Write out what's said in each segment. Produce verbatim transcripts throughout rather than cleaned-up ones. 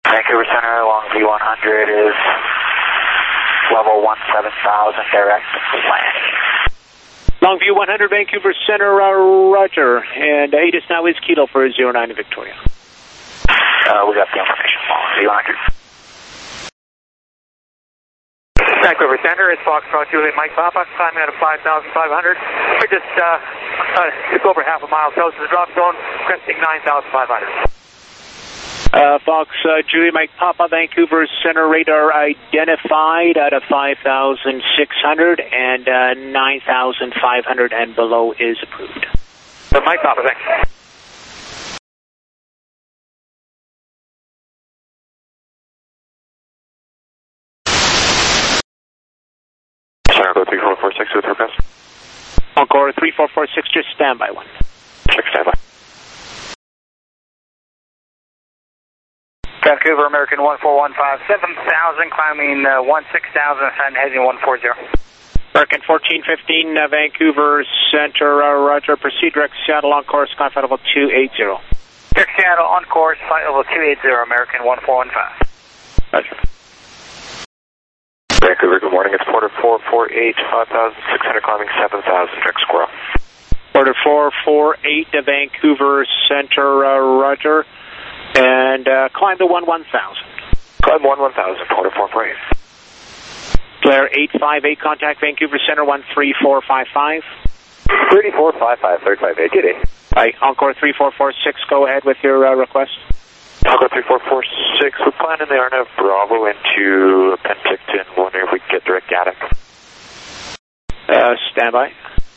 Vancouver Center, Longview one hundred is level one seven thousand, direct landing. Longview one hundred, Vancouver Center, uh, roger. And A D I S now is Kilo for zero nine in Victoria. Uh, we got the information, Longview one hundred. Vancouver Center, it's Foxtrot Juliet Mike Papa, climbing out of five thousand five hundred. We're just, uh, uh, just over half a mile south of the drop zone, cresting nine thousand five hundred. Uh, Fox, uh, Julie Mike Papa, Vancouver Center radar identified out of five thousand six hundred and uh, nine thousand five hundred and below is approved. So Mike Papa, thanks. Center, go three four four six with request. Encore three four four six, just stand by one. Check standby. Vancouver American one four one five, seven thousand, climbing uh, one six thousand, and heading one four zero. American fourteen fifteen, uh, Vancouver Center, uh, roger. Proceed direct Seattle on course, climb flight level two eight zero. Direct Seattle on course, flight level two eight zero, American one four one five. Roger. Vancouver, good morning. It's Porter four four eight, five thousand six hundred, climbing seven thousand, direct squirrel. Porter four four eight, uh, Vancouver Center, uh, roger. And uh, climb to one one thousand. Climb one one thousand, Porter four four eight. Flare eight five eight, contact Vancouver Center one three four five five. three four five five, third five eight, get in. Right, Encore three four four six, go ahead with your uh, request. Encore three four four six, we're planning the R N F Bravo into Penticton, wondering if we can get direct Gaddock. Uh, standby.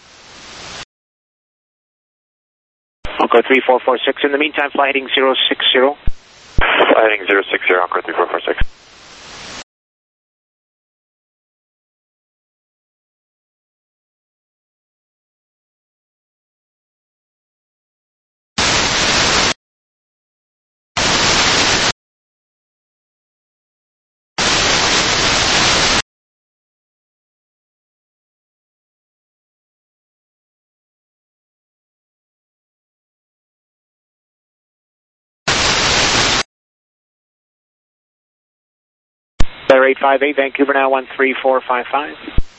Encore three four four six, in the meantime, fly heading zero six zero. Fly heading zero six zero, Encore three four four six. Flare eight five eight, Vancouver now one three four five five.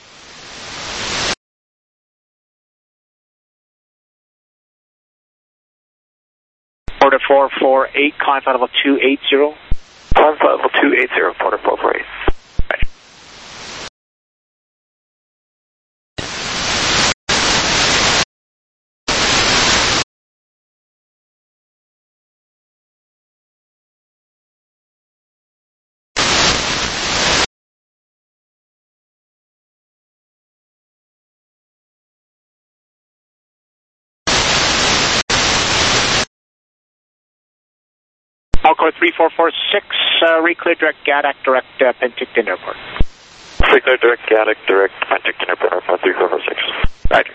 Porter four four eight, climb flight level two eight zero. Climb flight level two eight zero, Porter four four eight. Right. Encore three four four six, uh, reclear direct Gaddock, direct uh, Penticton Airport. Reclear direct Gaddock, direct Penticton Airport, Alpha three four four six. Roger.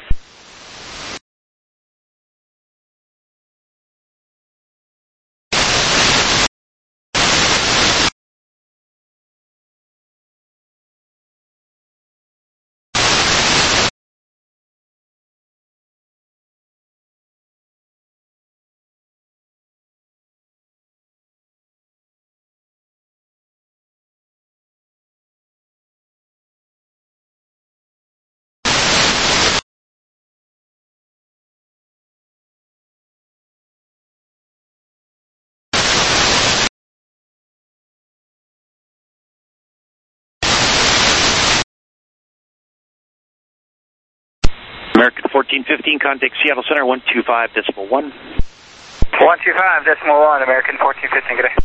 American fourteen fifteen, contact Seattle Center one two five decimal one. one two five decimal one, American fourteen fifteen, good day.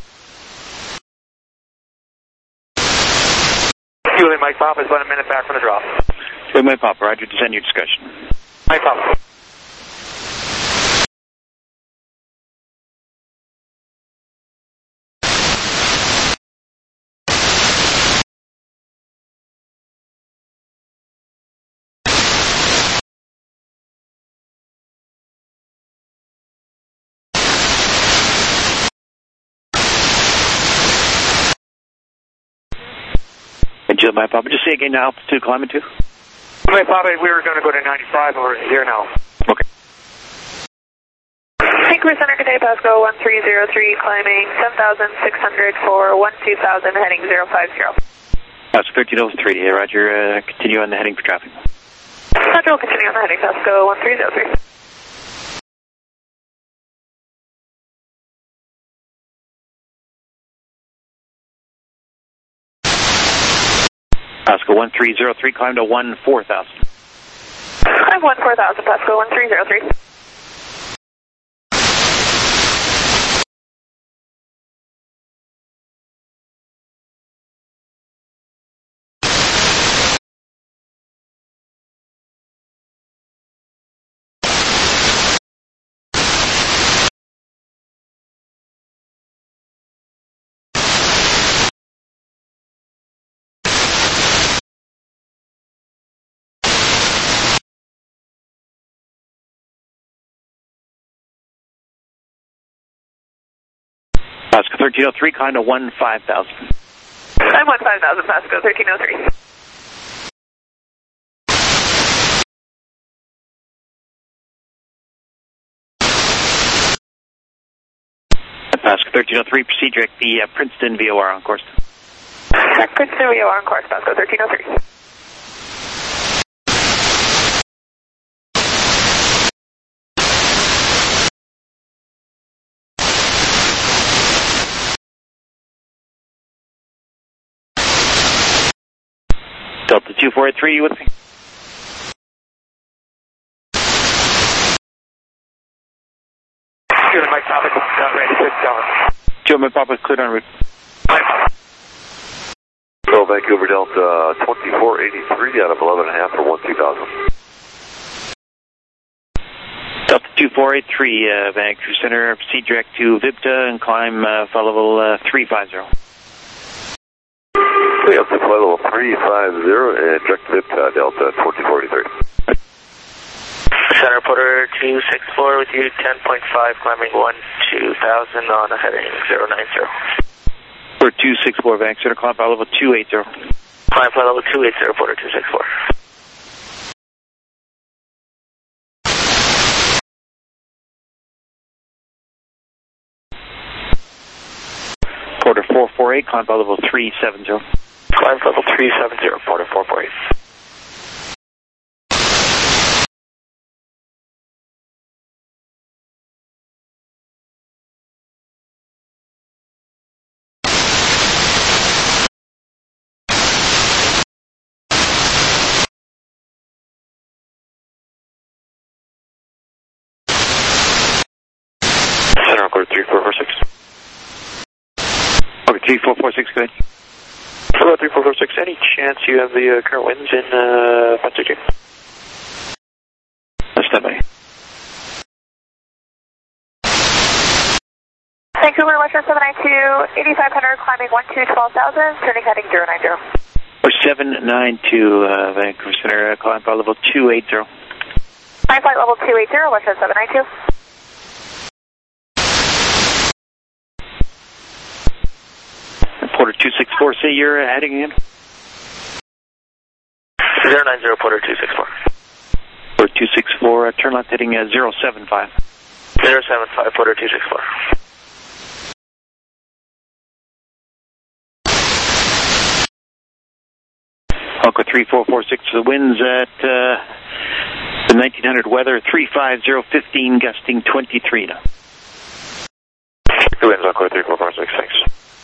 Julie Mike Papa is about a minute back from the drop. Julie Mike Papa, roger, descend your discussion. Mike Papa. Julie Mike Papa, just say again, altitude climbing to? Mike Papa, we were going to go to ninety-five over here now. Okay. Vancouver Center, good day. Okay, Pasco one three zero three, climbing seven thousand six hundred for one two thousand, heading zero five zero. Pasco thirteen oh three, yeah, Roger, uh, continue on the heading for traffic. Roger, we'll continue on the heading, Pasco one three zero three. Pasco one three zero three, climb to one four thousand. Climb one four thousand, Pasco one three zero three. Pasco thirteen oh three, climb to one five thousand. Climb one five thousand, Pasco thirteen oh three. Pasco thirteen oh three, proceed direct the uh, Princeton V O R on course. Direct Princeton V O R on course, Pasco thirteen oh three. Delta two four eight three, you with me? Julie Mike Papa, uh, ready to down. Julie Mike Papa, cleared en route. So Vancouver Delta twenty-four eighty-three out of eleven and a half for one two thousand. Delta two four eight three, uh, Vancouver Center, proceed direct to Vipta and climb uh, flight level uh, three five zero. We up to flight level three five zero and direct Vipta Delta twenty-four eighty-three. Center Porter two six four with you, ten point five, climbing one two thousand on a heading zero nine zero. Porter two six four, Vancouver Center, climb flight level two eight zero. Climb flight level two eight zero, Porter two six four. Porter four four eight, climb flight level three seven zero. Climb level three seven zero, Porter four four eight. Center record three four four six. Okay, three four four six, good. Hello, three four four six. Any chance you have the uh, current winds in uh, Penticton? Stand by. Vancouver, Western seven nine two, eighty-five hundred, climbing one two twelve thousand, turning heading zero nine zero. Or seven nine two, uh, Vancouver Center, uh, climb flight level two eight zero. Climb flight level two eight zero, Western seven nine two. Porter two six four, say you're uh, heading in? zero nine zero, Porter two six four. Porter two six four, uh, turn left heading uh, zero seven five. zero seven five, Porter two six four. Alco three four four six, the winds at uh, the nineteen hundred weather, three five zero fifteen, gusting twenty-three now. The winds Alco three four four six, thanks.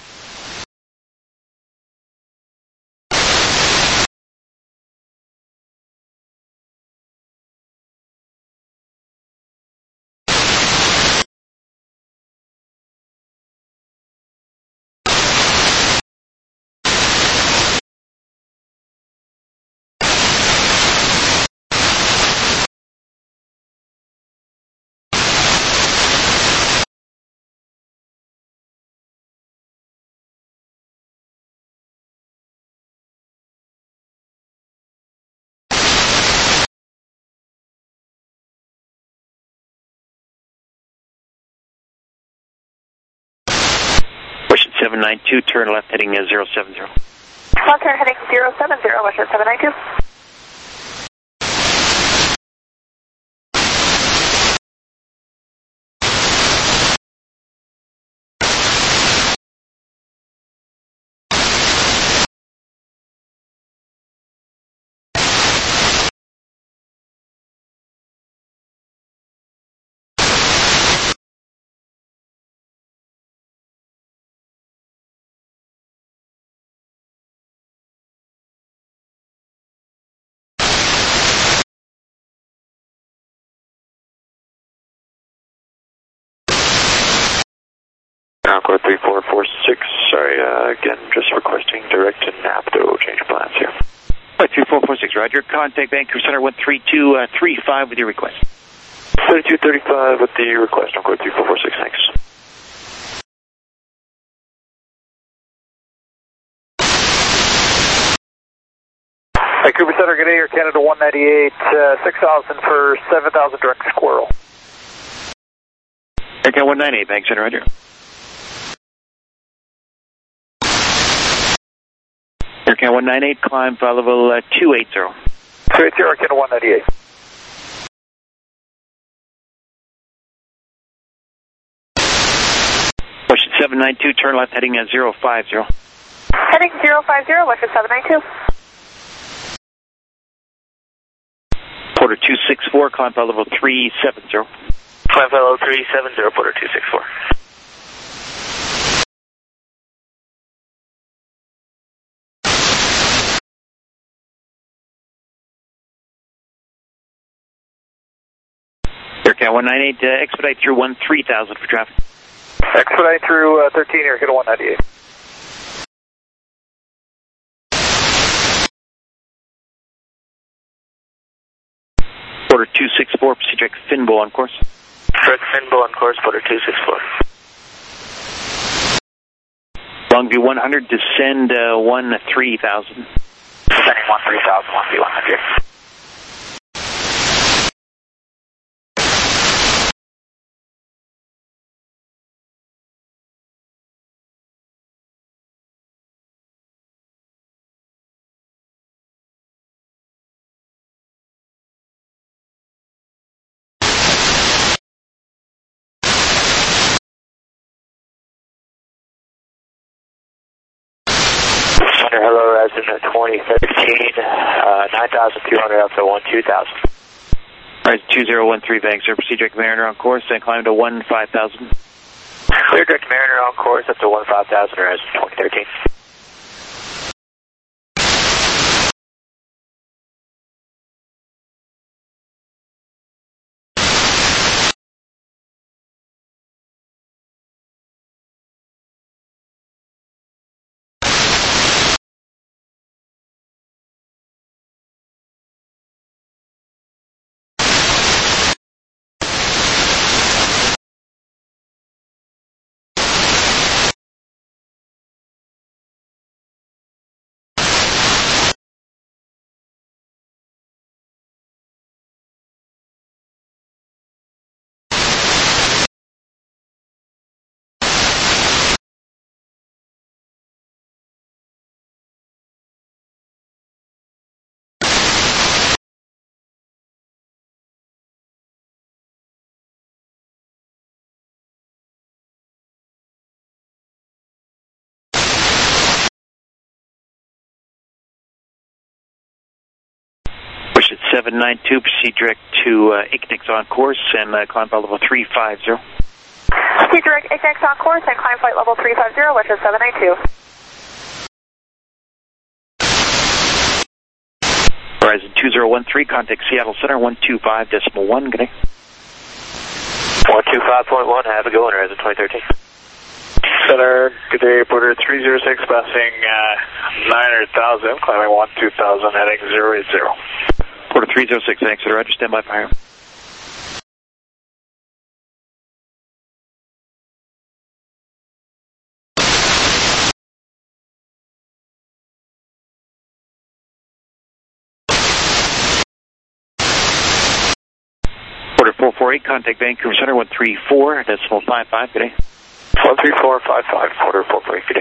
seven nine two, turn left heading uh, zero seven zero. Left turn heading zero seven zero, Western seven nine two. Encore three four four six, sorry, uh, again, just requesting direct to NAPTO, change plans here. Right, three four four six, Roger. Contact Vancouver Center one three two three five with your request. thirty-two thirty-five with the request, Encore three four four six, thanks. Vancouver Center, good day, Air Canada one ninety-eight, uh, six thousand for seven thousand direct Squirrel. Air Canada one ninety-eight, Vancouver Center, Roger. Air Canada one ninety-eight, climb flight level uh, two eighty. two eighty, Air Canada one ninety-eight. Western seven nine two, turn left heading at zero five zero. Heading zero five zero, Western seven nine two. Porter two six four, climb flight level three seven zero. Climb flight level three seven zero, Porter two six four. Air Canada one ninety-eight, uh, expedite through one three thousand for traffic. Expedite through uh, thirteen, Air Canada one ninety-eight. Porter two six four, proceed direct Finbo on course. Direct Finbo on course, Porter two six four. Longview one hundred, descend uh, one three thousand. Descending one three thousand, one V one hundred. Thunder, hello, Horizon twenty thirteen, uh, nine thousand two hundred up to one two thousand. Horizon two zero one three, Vancouver, proceed direct Mariner on course, then climb to one five thousand. Clear direct Mariner on course up to one five thousand, Horizon twenty thirteen. seven nine two, proceed direct to uh, Ignix on course and uh, climb flight level three five zero. Proceed direct Ignix on course and climb flight level three five zero, Western seven nine two. Horizon two zero one three, contact Seattle Center one two five decimal one, good day. one two five point one, have a go on Horizon twenty thirteen. Center, good day, Porter three zero six, passing uh, nine hundred thousand, climbing one two thousand, heading zero eight zero. Porter three zero six, thanks, Roger, stand by fire. Porter four four eight, contact Vancouver Center one three four decimal five five, good day. one three four five five, Porter four four eight, good day.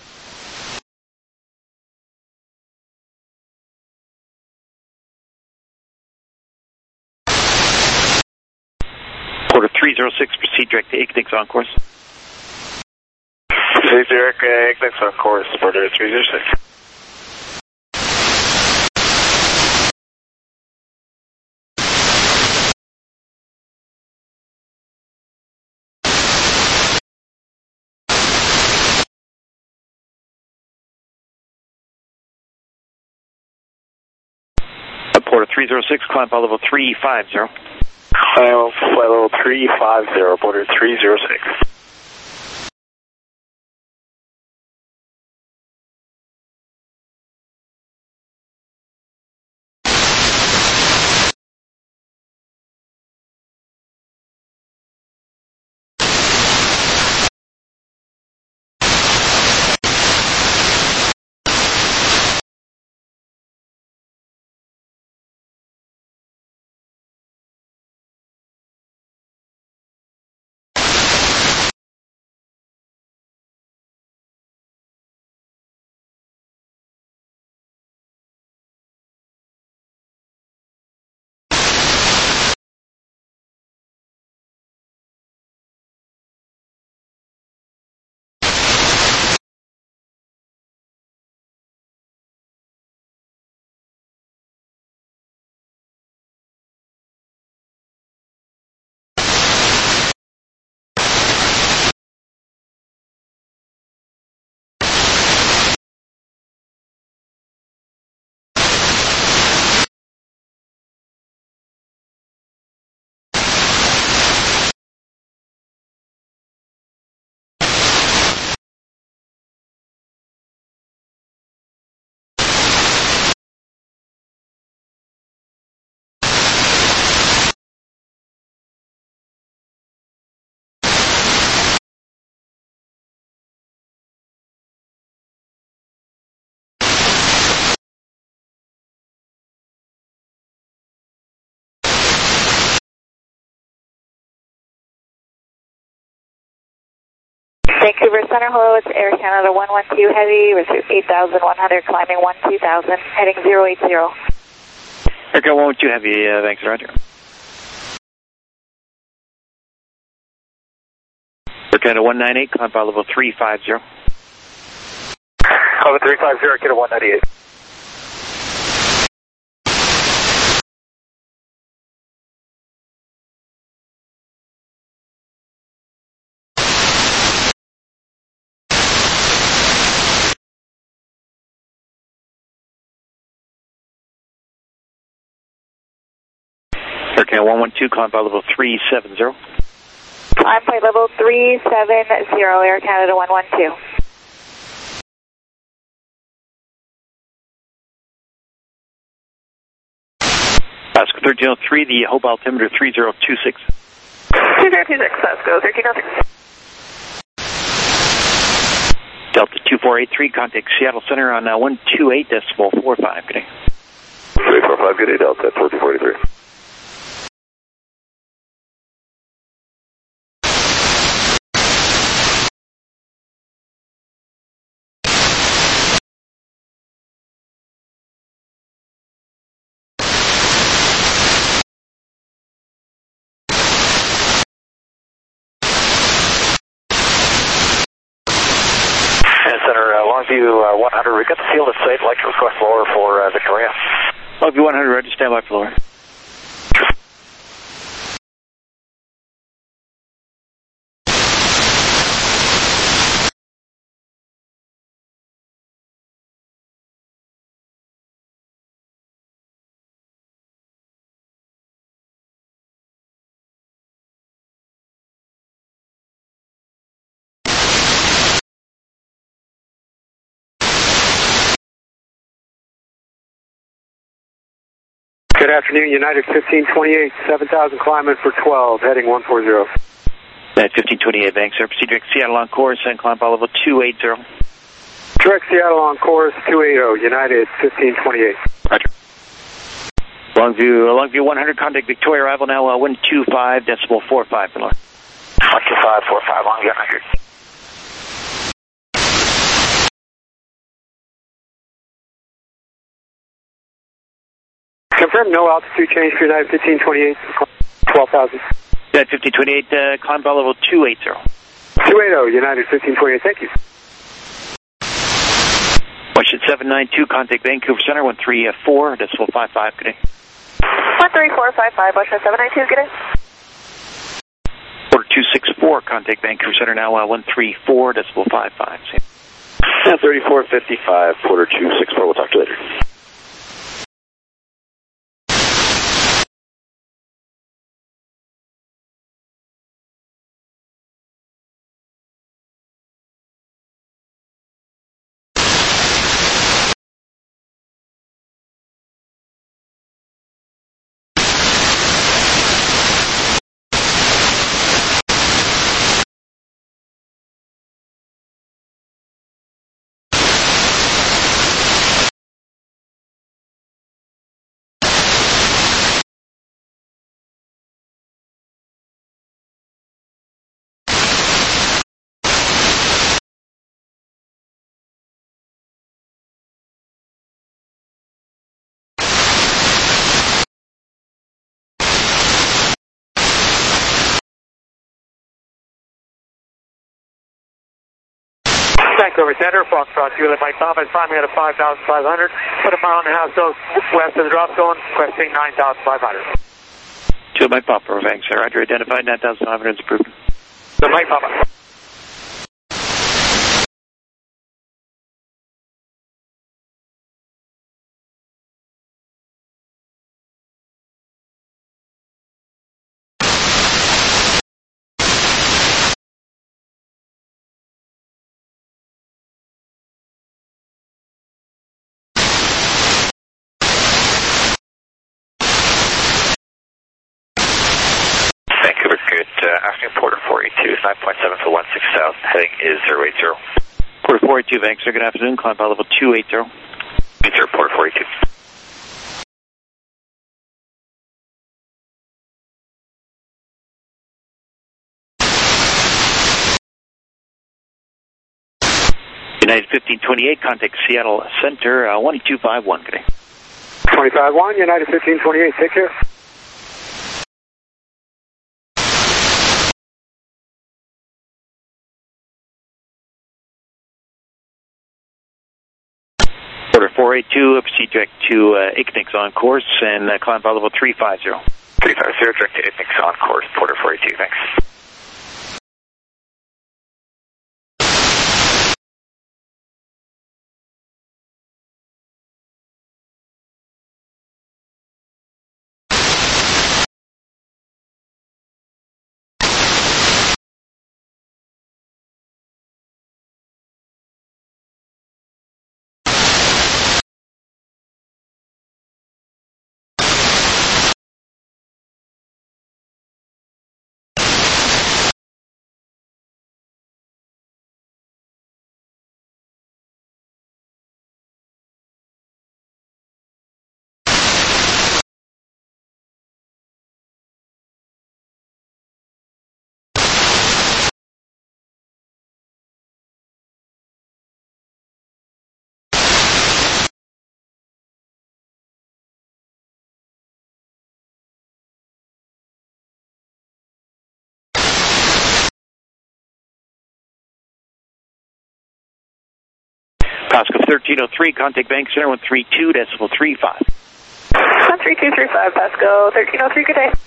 Porter three zero six, proceed direct to Ignix on course. Proceed direct uh, Ignix on course, Porter three zero six. Porter three zero six, climb flight level three five zero. Climb flight level three five zero, Porter three zero six. Vancouver Center, hello, it's Air Canada one one two Heavy, with eight thousand one hundred, climbing one two thousand, heading zero eight zero. Air Canada one one two Heavy, uh, thanks, Roger. Air Canada one nine eight, climb file level three five zero. Level three five zero, Canada one ninety-eight. Air Canada one one two, climb file level three seven zero. Climb flight level three seven zero, Air Canada one one two. Oscar thirteen oh three, the Hope altimeter three zero two six. two zero two six, let's go, thirteen oh six. Delta two four eight three, contact Seattle Center on uh, one two eight decimal four five. Good day. three four five, good day, Delta four two four eight three. Center, uh, Longview uh, one hundred, we got the field of sight, like to request lower for uh, Victoria. Longview one hundred, ready, stand by for lower. Good afternoon, United fifteen twenty-eight, seven thousand climbing for twelve, heading one four zero. United fifteen twenty-eight, thanks, sir. Proceed direct Seattle on course and climb file level two eight zero. Direct Seattle on course two eighty, United fifteen twenty-eight. Roger. Longview, uh, Longview one hundred, contact Victoria, arrival now uh, one two five decimal four five for lower. one two five four five, Longview one hundred. Confirm no altitude change for United fifteen twenty-eight, twelve thousand. United fifteen twenty-eight, uh, climb file level two eighty. two eighty, United fifteen twenty-eight, thank you. Washington seven nine two, contact Vancouver Center one three four decimal five five, good day. one three four five five, Washington seven nine two, good day. Order two six four, contact Vancouver Center now uh, one three four decimal five five. Yeah, thirty-four fifty-five, Porter two six four, we'll talk to you later. Vancouver Center, Foxtrot Juliet Mike Papa is climbing at a five thousand five hundred, put a mile and a half southwest of the drop zone, requesting nine thousand five hundred. Juliet Mike Papa, thanks, sir. Roger, identified, nine thousand five hundred is approved. So Mike Papa. Uh, afternoon, Porter four eight two, nine point seven for one six south, heading is zero eight zero. Porter four eight two, thanks, sir. Good afternoon, climb file level two eighty. Good, sir, Porter four eight two. United fifteen twenty-eight, contact Seattle Center, uh, one two five one, good day. twenty-five one, United fifteen twenty-eight, take care. Order four eight two, proceed direct to uh, I C N I X on course, and uh, climb flight level three five zero. three five zero, direct to I C N I X on course, Porter four eight two, thanks. Pasco thirteen oh three, contact Bank Center, one three two decimal three five. one three two three five, Pasco thirteen oh three, good day.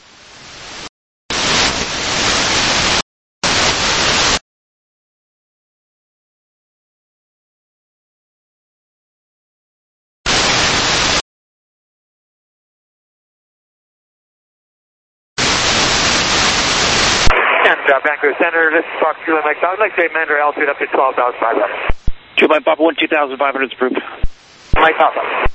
And uh, Vancouver Center, this is Fox Juliet Mike. I'd like to amend our altitude up to twelve thousand five hundred. Juliet Mike Papa, one two thousand five hundred is approved. Mike Papa.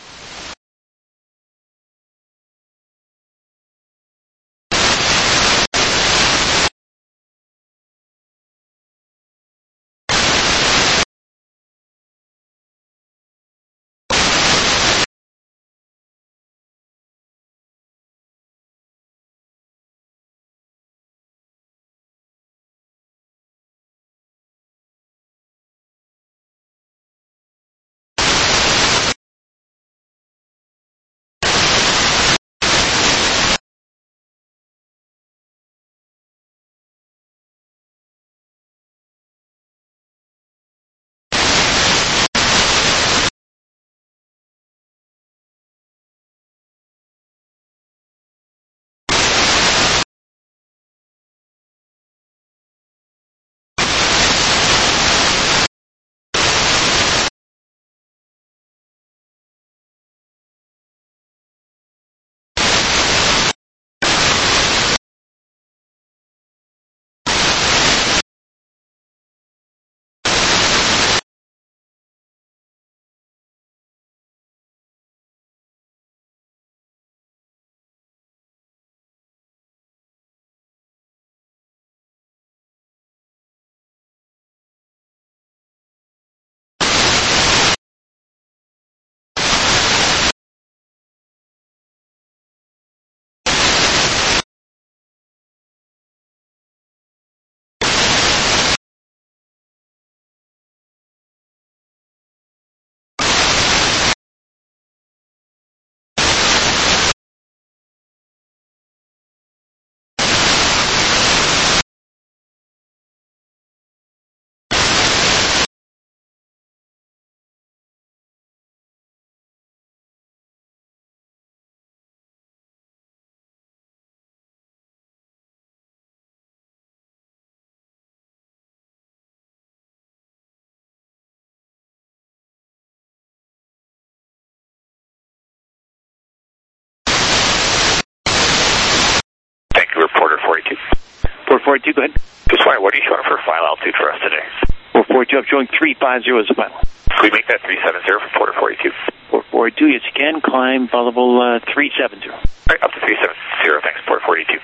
four forty-two, go ahead. Just wondering, what are you showing for final altitude for us today? four forty-two, I'm showing three five zero as the final. Can we make that three seven zero for Porter forty-two? four forty-two, yes you can. Climb level uh, three seven zero. All right, up to three seven zero, thanks, Porter forty-two.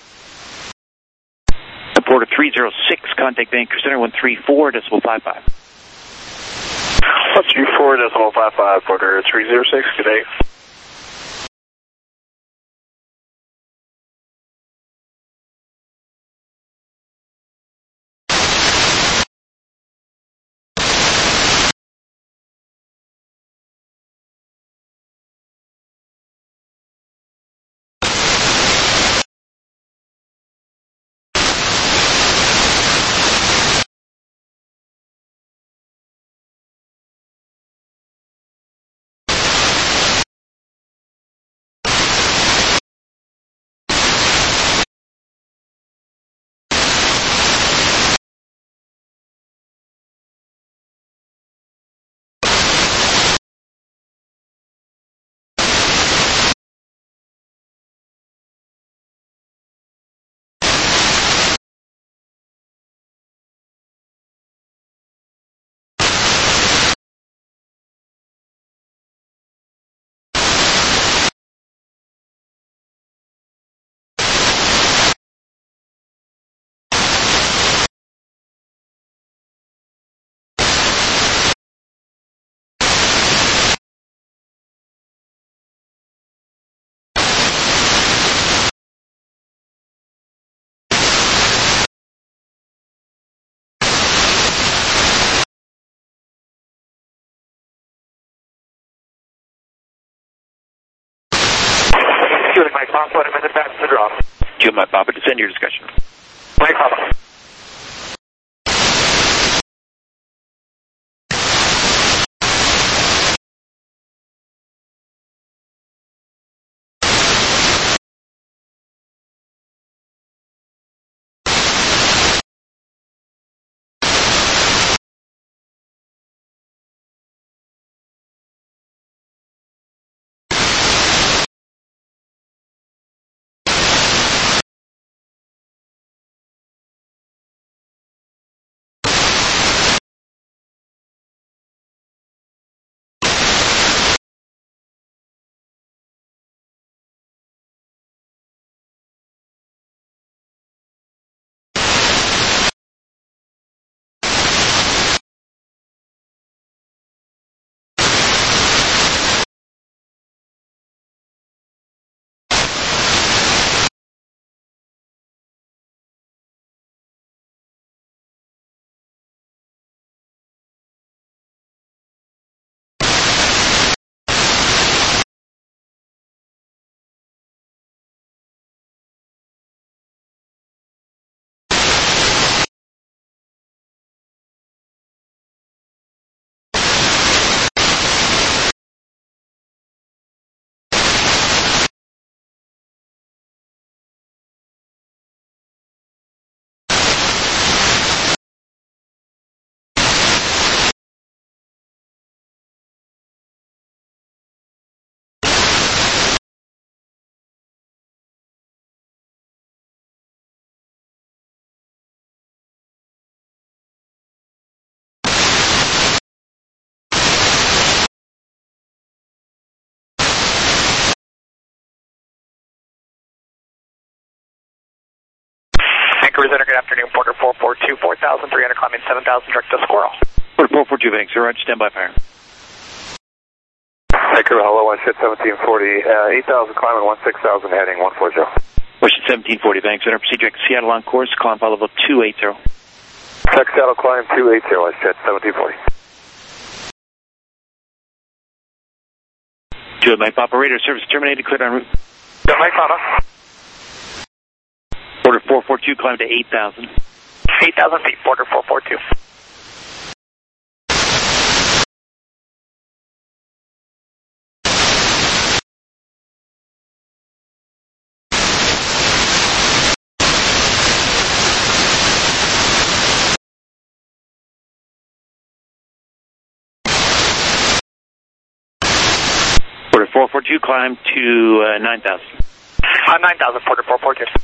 Porter three zero six, contact Vancouver Center, one three four decimal five five. one three four decimal five five, Porter three zero six, good day. Mike Papa, put him in the back of the drop. Julie Mike Papa, descend your discussion. Mike Papa. Vancouver Center, good afternoon. Porter four four two, four thousand three hundred, climbing seven thousand, direct to Squirrel. Porter four four two, Vancouver, Roger, stand by fire. Vancouver, hello, one shit seventeen forty, uh, eight thousand climbing, one six thousand heading, one four zero. Washington seventeen forty, Vancouver, proceed direct to Seattle on course, climb file level two eighty. Check Seattle, climb two eighty, one shit seventeen forty. Julie Mike Papa, radar service terminated, cleared en route. Good, Mike Papa. Porter four four two, climb to eight thousand. eight thousand feet, Porter four four two. Porter four four two, climb to uh, nine thousand. I'm nine thousand, Porter four four two.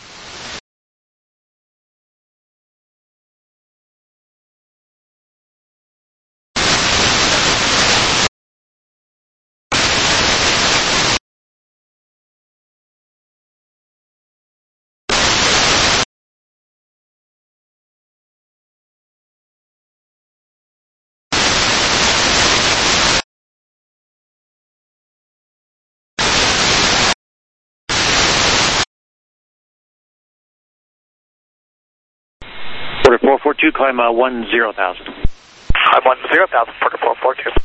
Porter four four two, climb uh, one zero thousand. I'm one zero thousand, Porter four four two.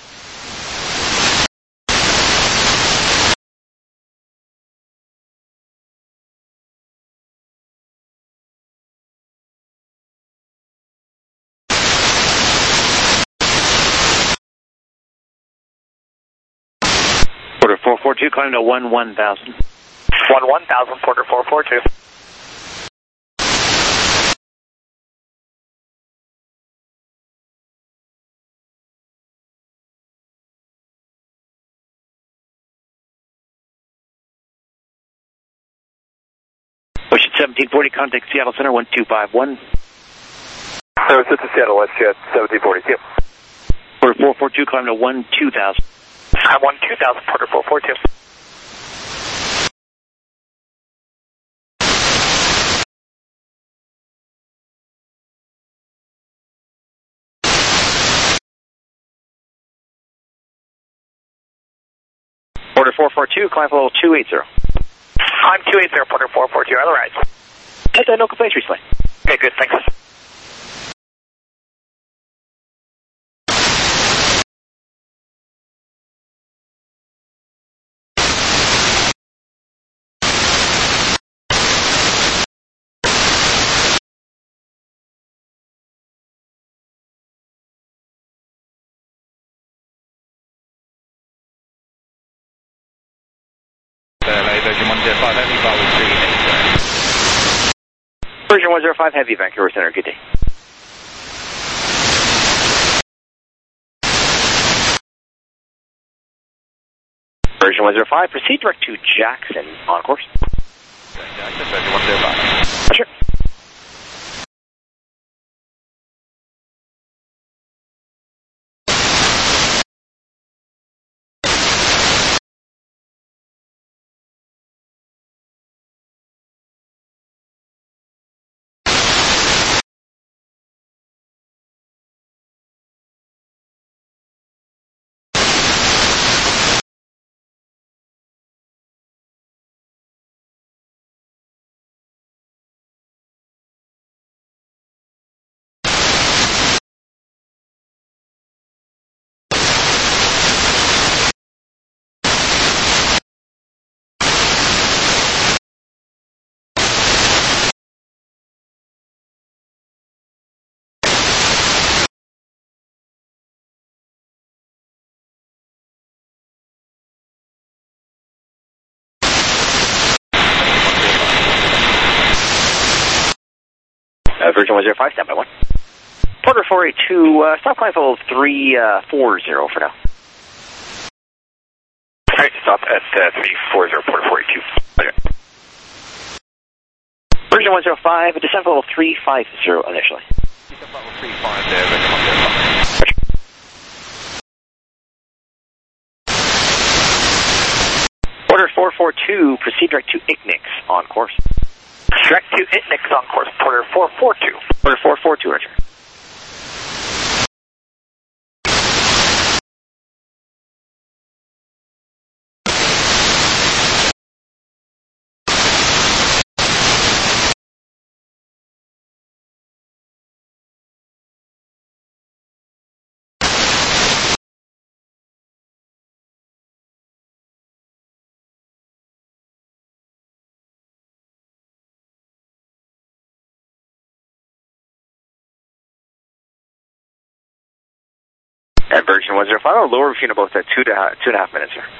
Porter four four two, climb to one one thousand. one one thousand, Porter four four two. Washington seventeen forty, contact Seattle Center one two five one. Service to Seattle, West Jet seventeen forty, yep. Porter four four two, climb to one two thousand. I'm one two thousand, Porter four four two. Porter four four two, climb level two eighty. I'm two eighty, Porter four four two, otherwise. That's a no complaints recently. Okay, good, thanks. Virgin one zero five Heavy, Bravo three eight. Virgin one zero five Heavy, Vancouver Center, good day. Virgin one zero five, proceed direct to Jackson on course. Jackson, Virgin one zero five. Sure. Uh, Virgin one zero five, stand by one. Porter four eight two, uh, stop climb level three forty for now. Alright, stop at uh, three forty, Porter four eight two. Okay. Virgin one zero five, descent level three fifty initially. Descent level three fifty, Virgin one zero five. Porter four four two, proceed direct to Ignix on course. Direct to Ignix on course, Porter four four two. Porter four four two, Roger. At Virgin one zero five, I'll lower between about uh, two, to, uh, two and a half minutes here.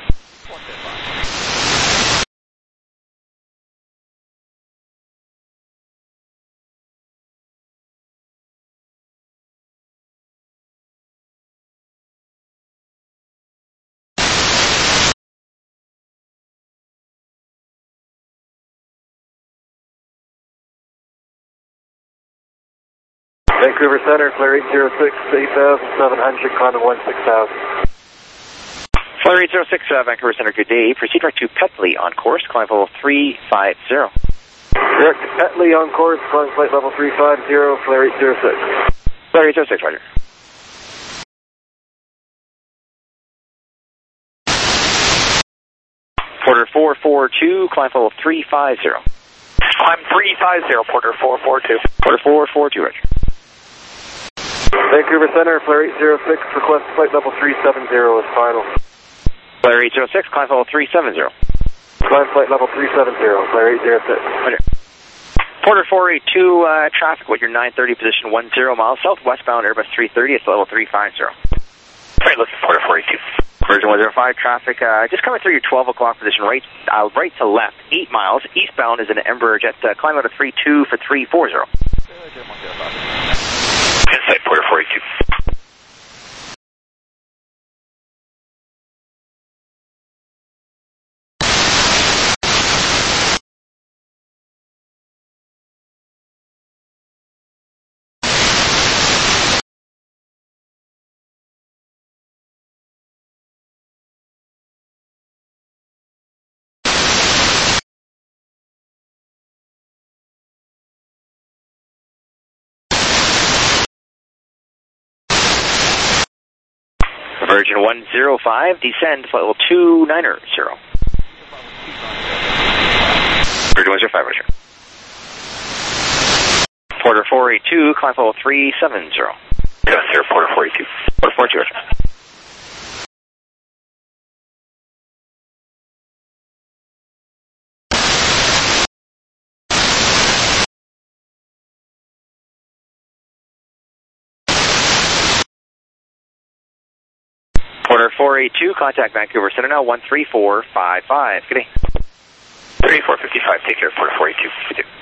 Vancouver Center, flare eight zero six, eight thousand seven hundred, climbing one six thousand. Flare eight zero six, uh, Vancouver Center, good day. Proceed direct to Petley on course, climb level three fifty. Direct to Petley on course, climb flight level three fifty, flare eight zero six. Flare eight zero six, Roger. Porter four four two, climb level three fifty. Climb three fifty, Porter four four two. Porter four four two, Roger. Vancouver Center, flare eight zero six, request flight level three seventy is final. Flare eight zero six, climb level three seventy. Climb flight level three seventy, flare eight zero six. Roger. Porter four eight two, uh, traffic with your nine thirty position one zero miles south, westbound Airbus three thirty, it's level three fifty. Alright, listen, Porter four eight two. Virgin one zero five, traffic, uh, just coming through your twelve o'clock position, right, uh, right to left, eight miles, eastbound is an Embraer jet, uh, climb out of three two for three forty. Inside, Porter four eight two. Virgin one zero five, descend flight level two ninety. Virgin one zero five, Roger. Porter four eight two, climb level three seventy. Yes, sir, Porter four eight two. Porter four eight two, Roger. Porter four eight two, contact Vancouver Center now, one three four five five. Good day. thirty-four fifty-five, take care, Port forty-two. We do.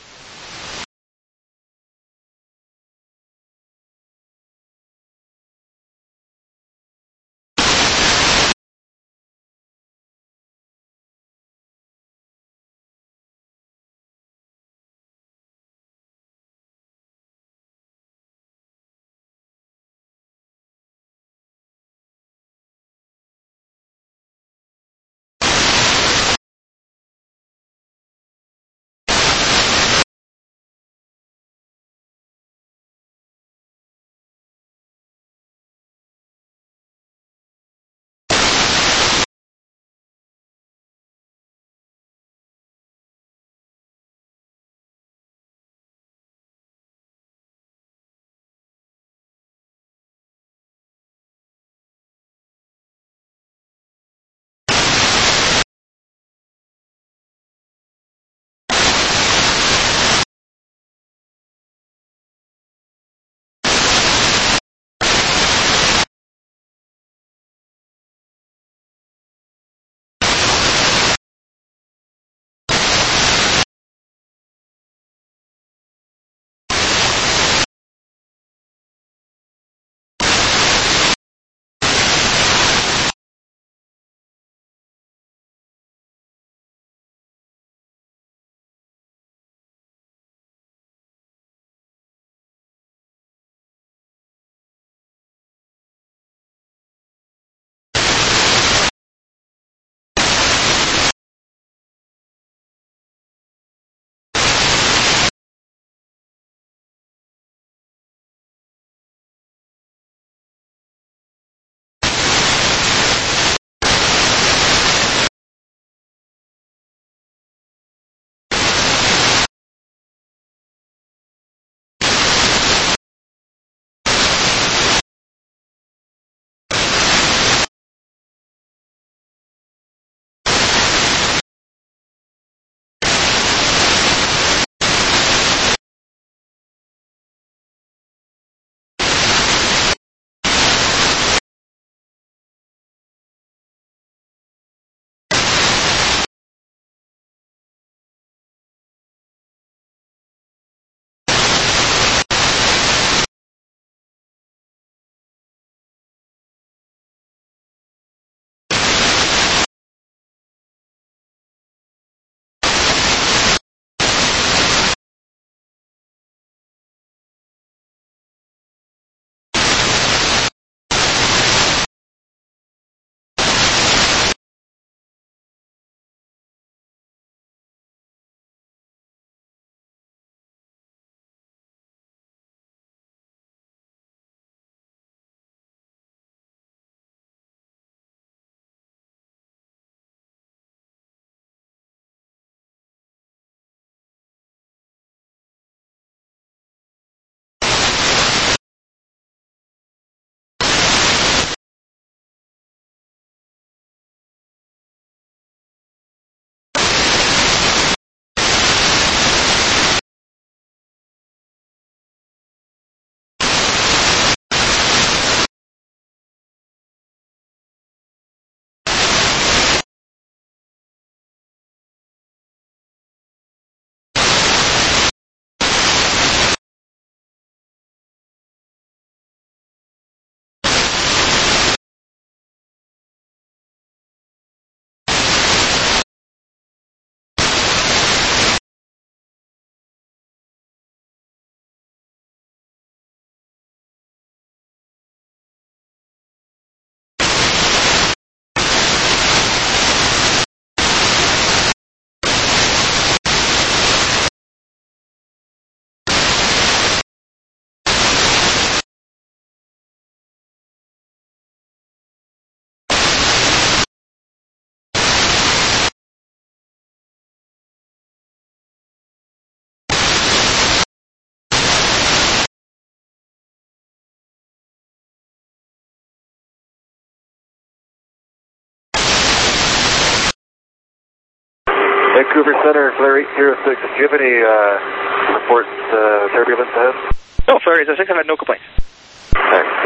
Vancouver Center, Flare eight zero six. Do you have any uh, reports, uh, turbulence ahead? No, Flare eight zero six, I've had no complaints. Thanks.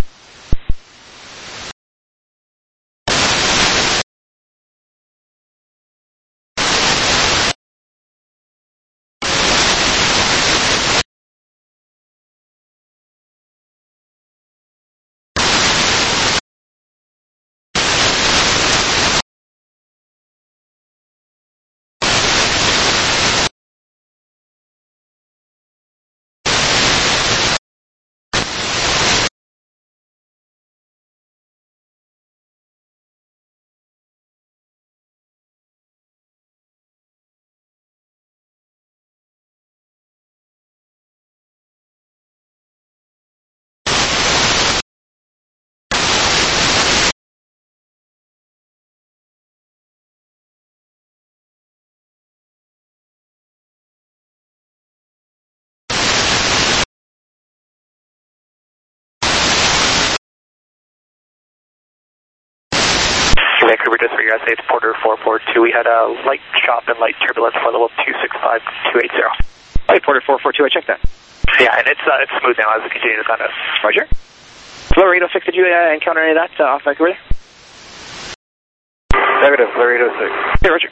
Vancouver to three, U S A, it's Porter four four two. We had a light chop and light turbulence for level two six five two eight zero. Hi, Porter four four two, I checked that. Yeah, and it's uh, it's smooth now as we continue to sound us. Roger. Flurry eight oh six, did you uh, encounter any of that uh, off Vancouver? Negative, Flurry eight oh six. Hey, Roger.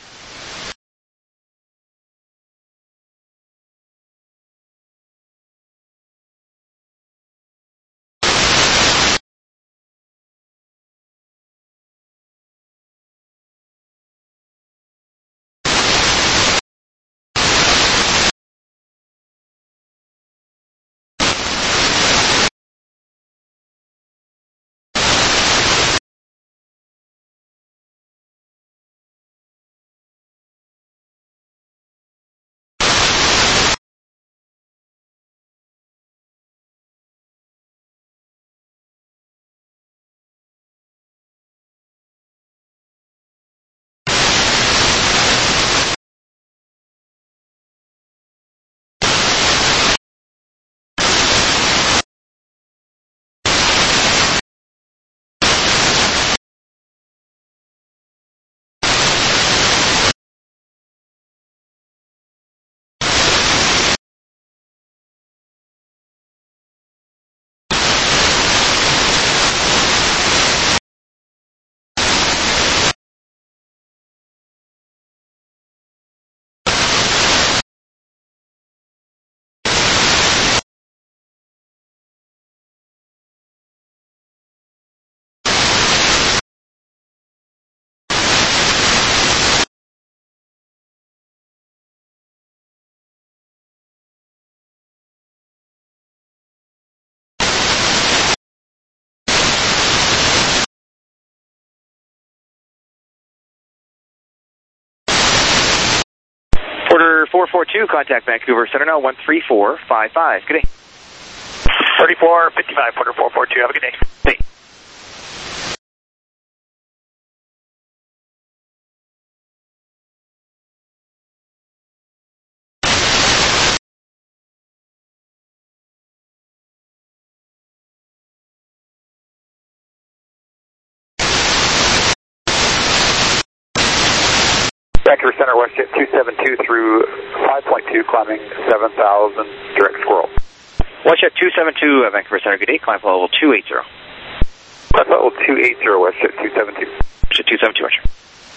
Porter four four two, contact Vancouver Center now, one three four five five. Good day. thirty-four fifty-five, Porter four four two, have a good day. Hey. Vancouver Center, WestJet two seven two through five point two, climbing seven thousand, direct squirrel. WestJet two seven two, uh, Vancouver Center, good day, climb for level two eight zero. Climb level two eight zero, WestJet two seven two. WestJet two seven two, Roger.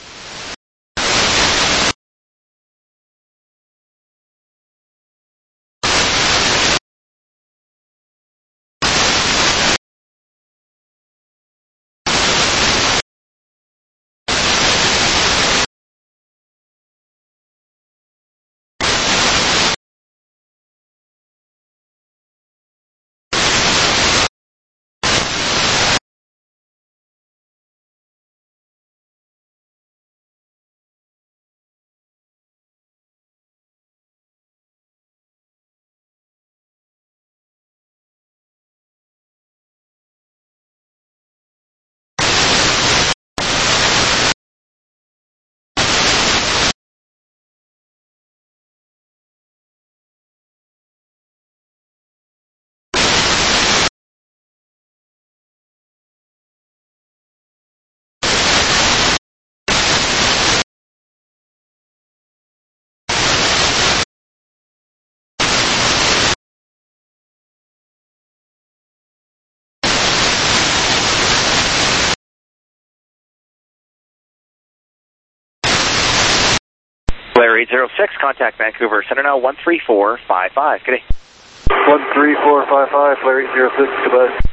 Blair eight oh six, contact Vancouver Center now, one three four five five. Good day. one three four five five, Blair eight oh six, goodbye.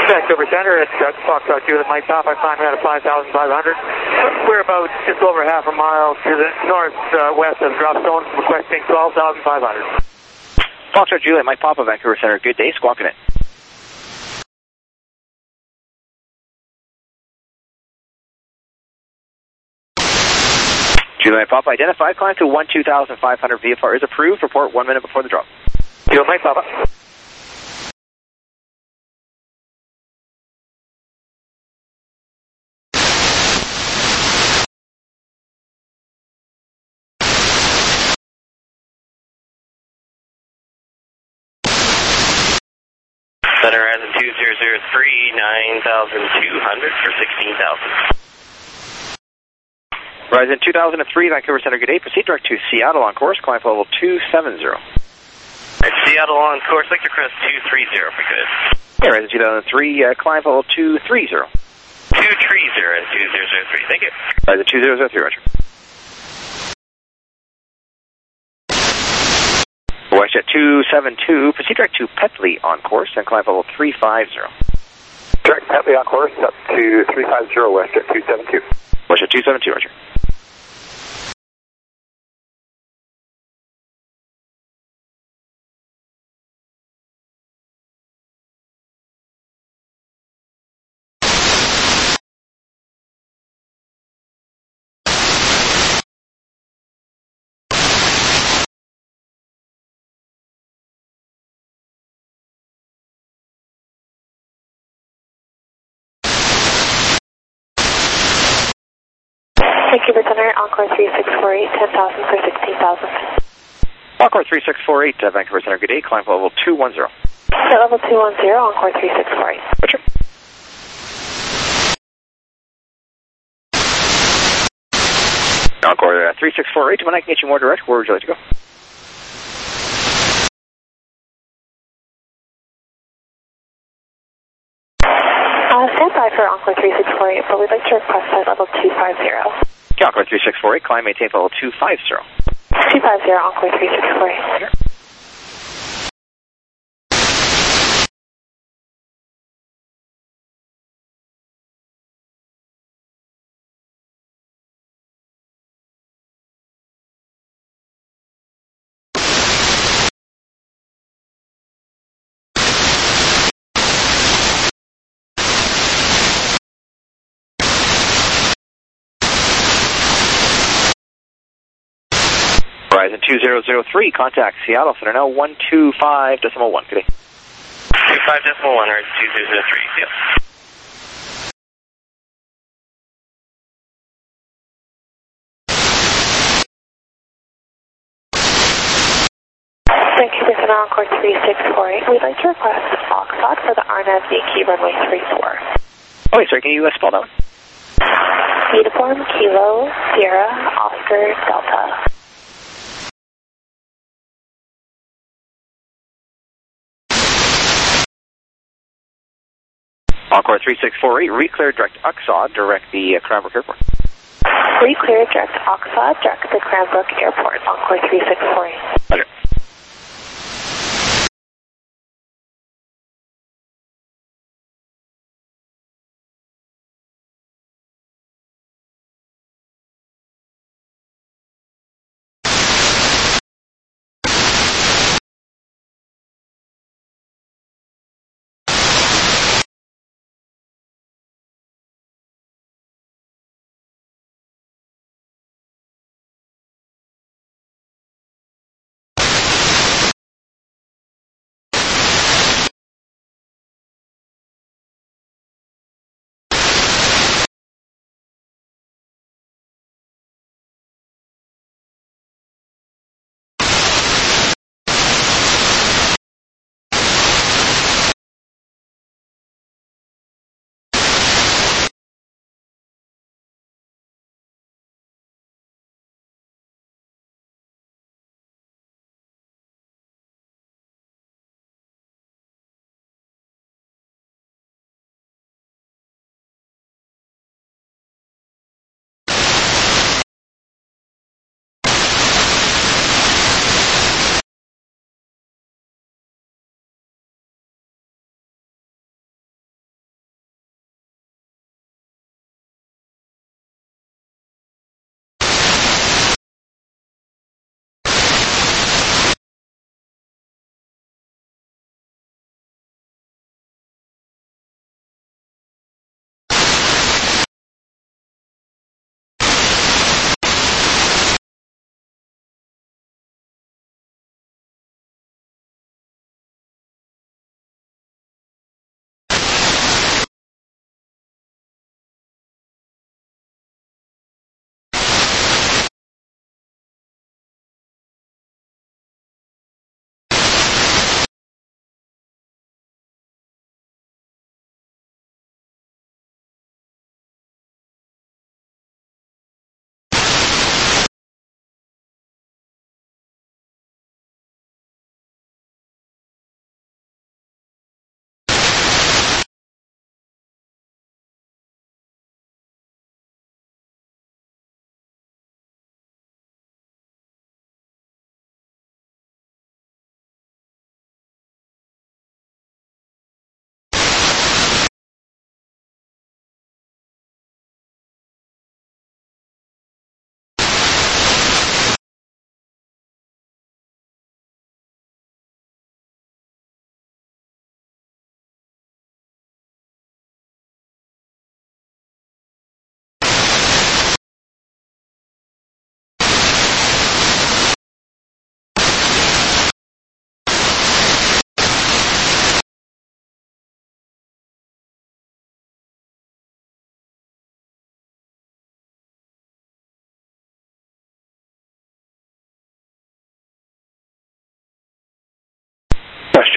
Vancouver Center, it's uh, Foxtrot Juliet Mike Papa, climbing out of five thousand five hundred. We're about just over half a mile to the northwest uh, of Dropstone, requesting twelve thousand five hundred. Foxtrot Juliet Mike Papa, Vancouver Center, good day, squawking it. Juliet Mike Papa identified, climb to one two thousand five hundred, V F R is approved, report one minute before the drop. Juliet Mike Papa. Center Horizon two zero zero three, nine thousand two hundred for sixteen thousand. Horizon two thousand three, Vancouver Center, good day. Proceed direct to Seattle on course, climb level two seven zero. Right, Seattle on course, Victor Crest two three zero, if we could. Yeah, Horizon two thousand three, uh, climb level two three zero. two three zero and two zero zero three, thank you. Horizon two zero zero three, roger. WestJet two seven two, proceed direct to Petley on course and climb level three five zero. Direct Petley on course up to three five zero, WestJet two seven two. WestJet two seven two, roger. Vancouver Center, Encore three six four eight, ten thousand for sixteen thousand. Encore three six four eight, uh, Vancouver Center, good day, climb level two one zero. At level two one zero, Encore three six four eight. Roger. Encore uh, three six four eight, when I can get you more direct, where would you like to go? Uh, stand by for Encore three six four eight, but we'd like to request at level two five zero. Yeah, Encore three six four eight, climb maintain level two five zero. two five zero, Encore three six four eight. Sure. Horizon two zero zero three, contact Seattle Center now one two five decimal one. Good day. two five decimal one, Horizon two zero zero three, yeah. Vancouver Center, Encore three six four eight. We'd like to request Foxtrot for the R N A V Yankee runway three four. Oh, wait, sorry, can you uh, spell that one? Uniform, Kilo, Sierra, Oscar, Delta. Encore three six four eight, reclear direct Uxod, direct the uh, Cranbrook Airport. Reclear direct Oxford, direct the Cranbrook Airport, Encore three six four eight. Roger.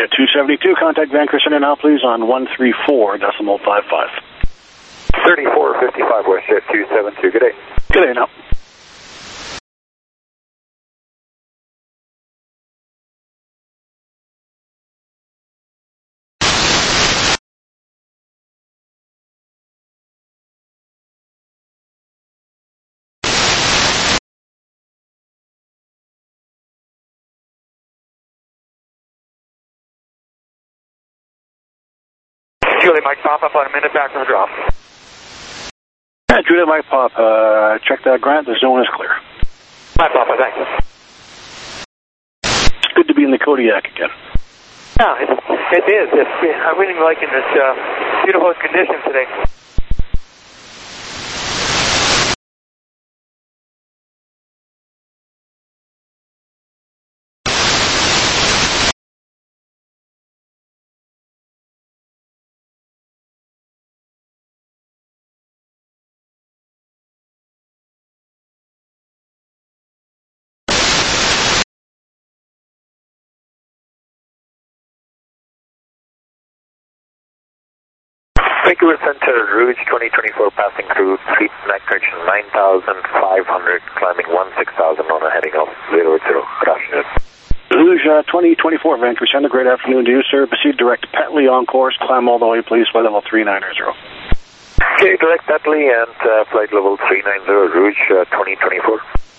WestJet two seventy-two, contact Vancouver Center now, please, on one three four decimal five five. thirty-four fifty-five, WestJet two seventy-two, good day. Good day now. Julie, Mike, pop up on a minute back from the drop. Yeah, Juliet Mike Pop, uh, check that, Grant, the zone is clear. Mike Papa, thank you. It's good to be in the Kodiak again. Yeah, it, it is. It's, I'm really liking this uh, beautiful condition today. Vancouver Center, Rouge twenty twenty-four, passing through Fleet Neck correction nine thousand five hundred, climbing one six thousand on a heading of zero eight zero. Good afternoon. Rouge uh, twenty twenty-four, Vancouver Center, great afternoon to you, sir. Proceed direct Petley on course, climb all the way, please, flight level three nine zero. Okay, direct Petley and uh, flight level three nine zero, Rouge uh, twenty twenty-four.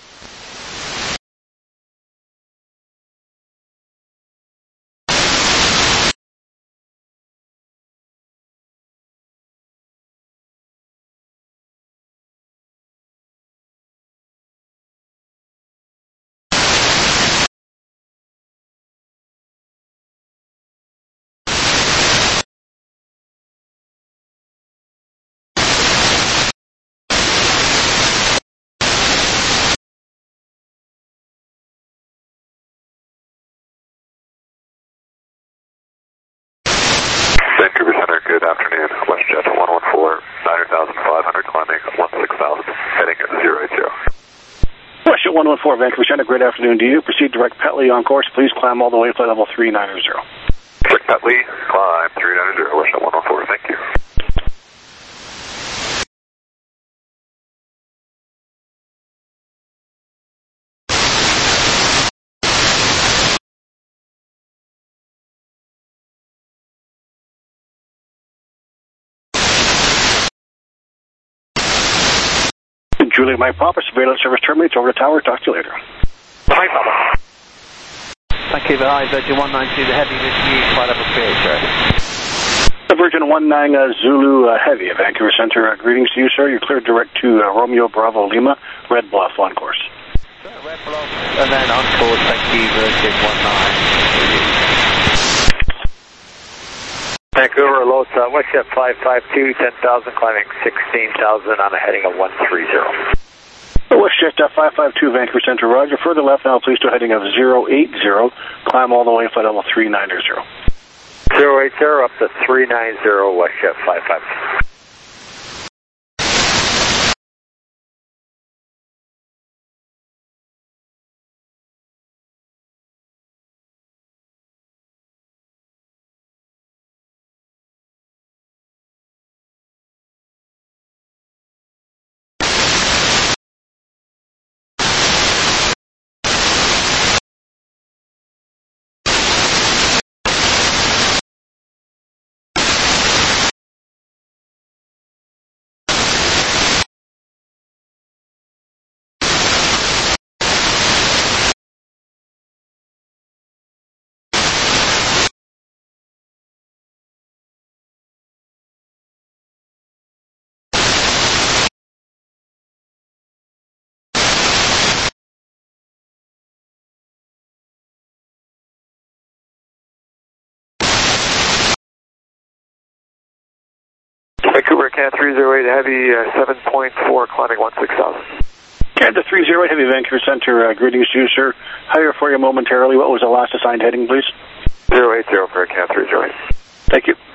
Vancouver Center, good afternoon. WestJet one one four, nine thousand five hundred, climbing one six thousand, heading at zero eight zero. WestJet one one four, Vancouver Center, great afternoon to you. Proceed direct Petley on course, please, climb all the way, flight level three nine zero. Direct Petley, climb three nine zero, WestJet one one four, thank you. Juliet Mike Papa, surveillance service terminates, over the tower, talk to you later. Mike Papa. Vancouver High, Virgin one nine two, the heavy with you, flight level three eight zero. The Virgin one nine uh, Zulu uh, Heavy, Vancouver Center, uh, greetings to you, sir. You're cleared direct to uh, Romeo Bravo Lima, Red Bluff on course. Red Bluff, and then on course, thank you, Virgin one nine. Vancouver, Los, uh, WestJet five five two, ten thousand, climbing sixteen thousand on a heading of one three zero. WestJet uh, five five two, Vancouver Center, roger. Further left now, please, to a heading of zero eight zero. Climb all the way, flight level three nine zero. zero eight zero up to three nine zero, WestJet five five two. Vancouver, Cat three zero eight, heavy uh, seven point four, climbing one six thousand. Cat three zero eight, heavy, Vancouver Center, uh, greetings to you, sir. Higher for you momentarily. What was the last assigned heading, please? zero eight zero for Cat three zero eight. Thank you.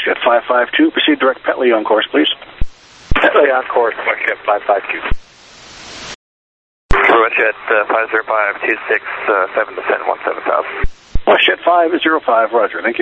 WestJet five five two, proceed direct Petley on course, please. Petley on course, WestJet five five two. WestJet uh, five zero five two six seven descent one seven thousand. WestJet five zero five, roger, thank you.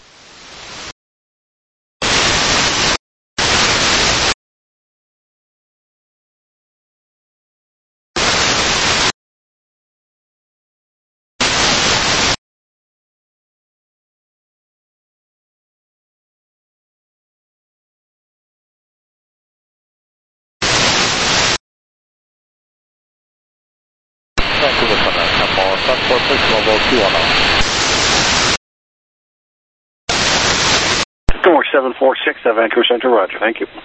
Door seven four six at Vancouver Center, roger, thank you.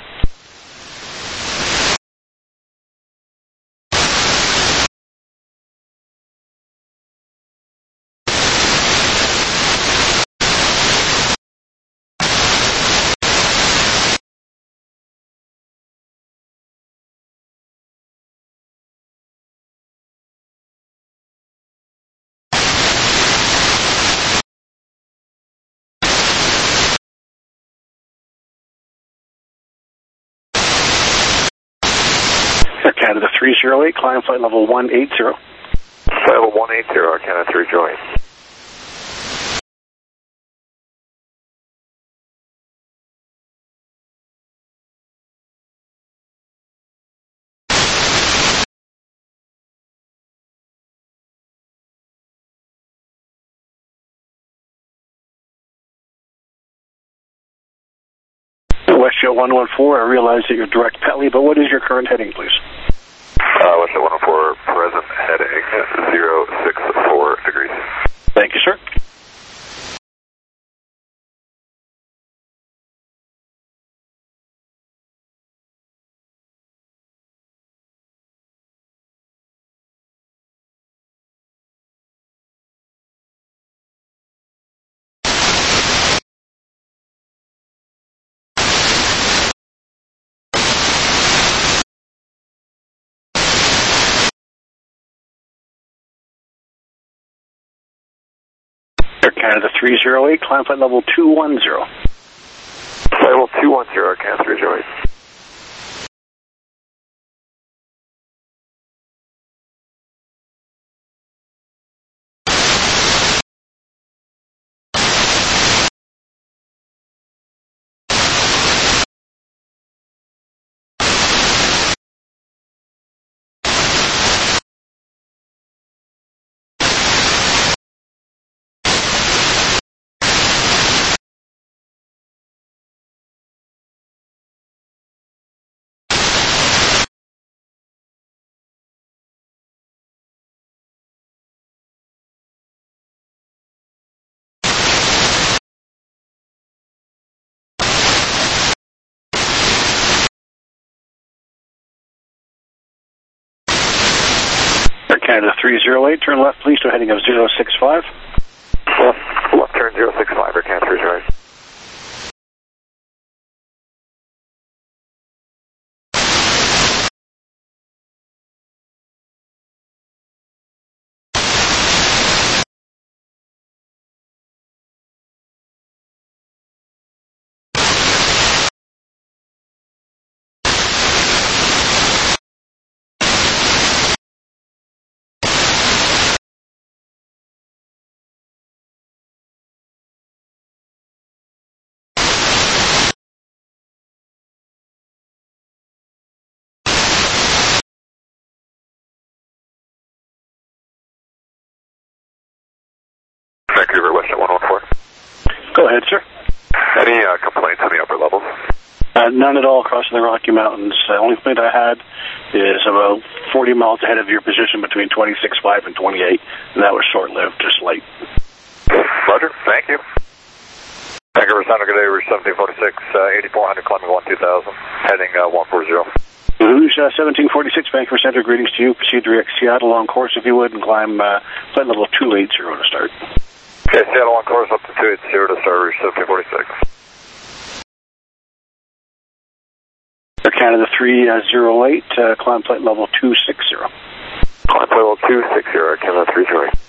Air Canada three zero eight, climb flight level one eighty. Flight level one eighty, Air Canada three zero eight. WestJet one one four, I realize that you're direct Petley, but what is your current heading, please? Uh, WestJet one one four, present heading zero six four degrees. Thank you, sir. Air Canada three zero eight, climb flight level two one zero. Flight level two one zero, Air Canada three zero eight. Air Canada three zero eight, turn left please to a heading of zero six five. Left, left turn zero six five, Air Canada three zero eight. Vancouver, WestJet one one four. Go ahead, sir. Any uh, complaints on the upper levels? Uh, none at all crossing the Rocky Mountains. The only complaint I had is about forty miles ahead of your position between twenty-six five and twenty-eight, and that was short-lived, just late. Roger, thank you. Vancouver Center, good day, Route seventeen forty-six, uh, eighty-four hundred, climbing one two thousand, heading uh, one four zero. Rouge uh, seventeen forty-six, Vancouver Center, greetings to you. Proceed direct Seattle on course if you would, and climb uh, flight level two eighty to start. Okay, Seattle on course up to two eighty to start, Rouge seventeen forty-six. Air Canada three zero eight, uh, climb flight level two sixty. Climb flight level two sixty, Air Canada three zero eight.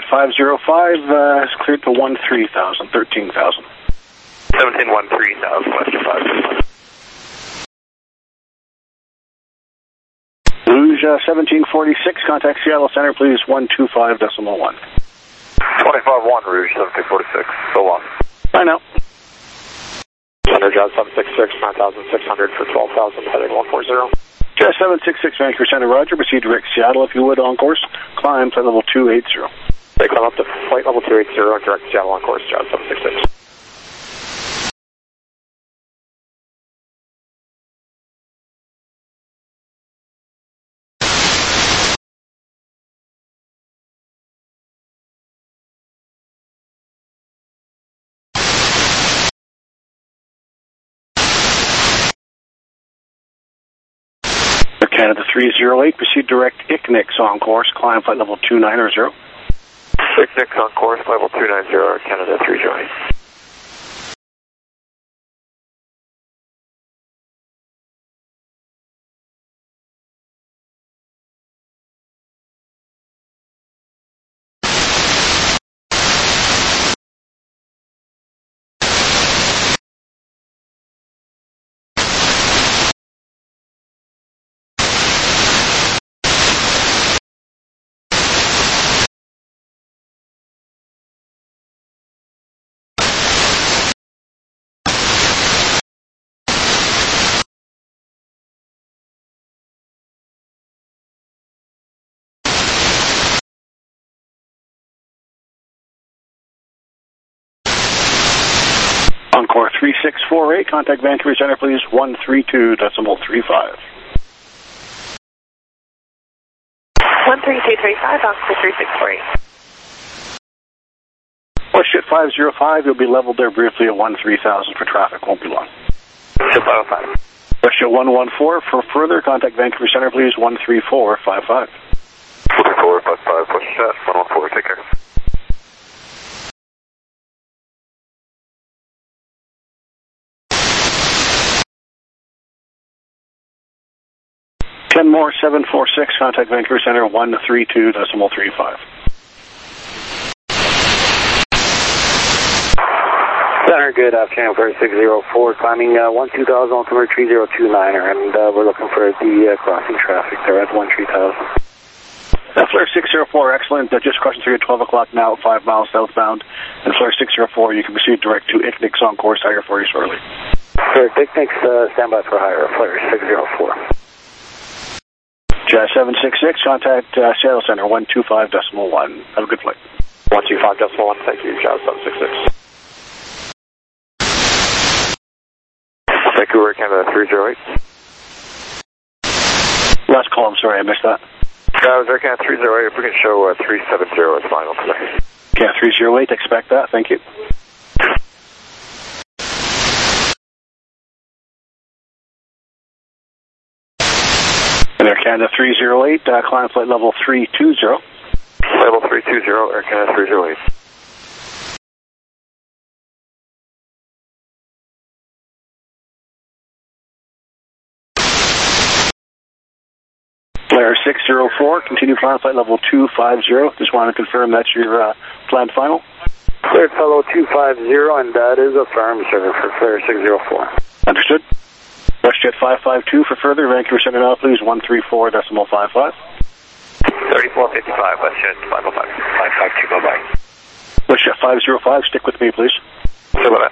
five zero five uh, is cleared to one three thousand, thirteen thousand. seventeen one three thousand, WestJet five zero five. Rouge uh, seventeen forty-six, contact Seattle Center, please, one two five decimal one. twenty-five one, Rouge seventeen forty-six, so long. Bye now. Center, Jazz seven six six, nine thousand six hundred for twelve thousand, heading one four zero. Jazz seven six six, Vancouver Center, roger. Proceed direct Seattle, if you would, on course. Climb flight level two eighty. They climb up to flight level two eighty, direct Seattle on course, Jazz seven six six. Canada three zero eight, proceed direct I C N I X on course, climb flight level two nine zero. I C N I X on course, level two nine zero, Canada three zero eight. On course three six four eight, contact Vancouver Center, please, one three two decimal three five. one three two three five, on course three six four eight. WestJet five zero five, you'll be leveled there briefly at one three thousand for traffic, won't be long. WestJet five oh five. WestJet one one four, for further, contact Vancouver Center, please, one three four five five. one three four five five, WestJet one one four, take care. Kenmore seven four six, contact Vancouver Center, one three two decimal three five. Center, good afternoon, Flare six zero four, climbing uh, one two thousand, altimeter three zero two nine, and uh, we're looking for the uh, crossing traffic there at one three thousand. Uh, Flare six zero four, excellent, uh, just crossing through at twelve o'clock now, five miles southbound, and Flare six zero four, you can proceed direct to I C N I X on course, higher for you shortly. Flare I C N I X, uh, stand by for higher, Flare six zero four. Jazz seven six six, contact uh, Seattle Center, one two five decimal one. Have a good flight. one two five decimal one, thank you, Jazz seven six six. Vancouver, Canada three zero eight. Last call, I'm sorry, I missed that. Jazz, Air Canada three zero eight, if we can show uh, three seven zero as final today. Yeah, three zero eight, expect that, thank you. And Air Canada three zero eight, uh, climb flight level three two zero. Level three two zero, Air Canada three zero eight. Flare six zero four, continue climb flight level two five zero. Just want to confirm that's your uh, planned final. Cleared fellow two five zero, and that is a firm server for Flare six zero four. Understood. WestJet five five two for further, Vancouver Center now, please, one three four decimal five five. thirty-four fifty-five, WestJet five oh five. five five two, bye-bye. WestJet five zero five, stick with me, please. Say about that.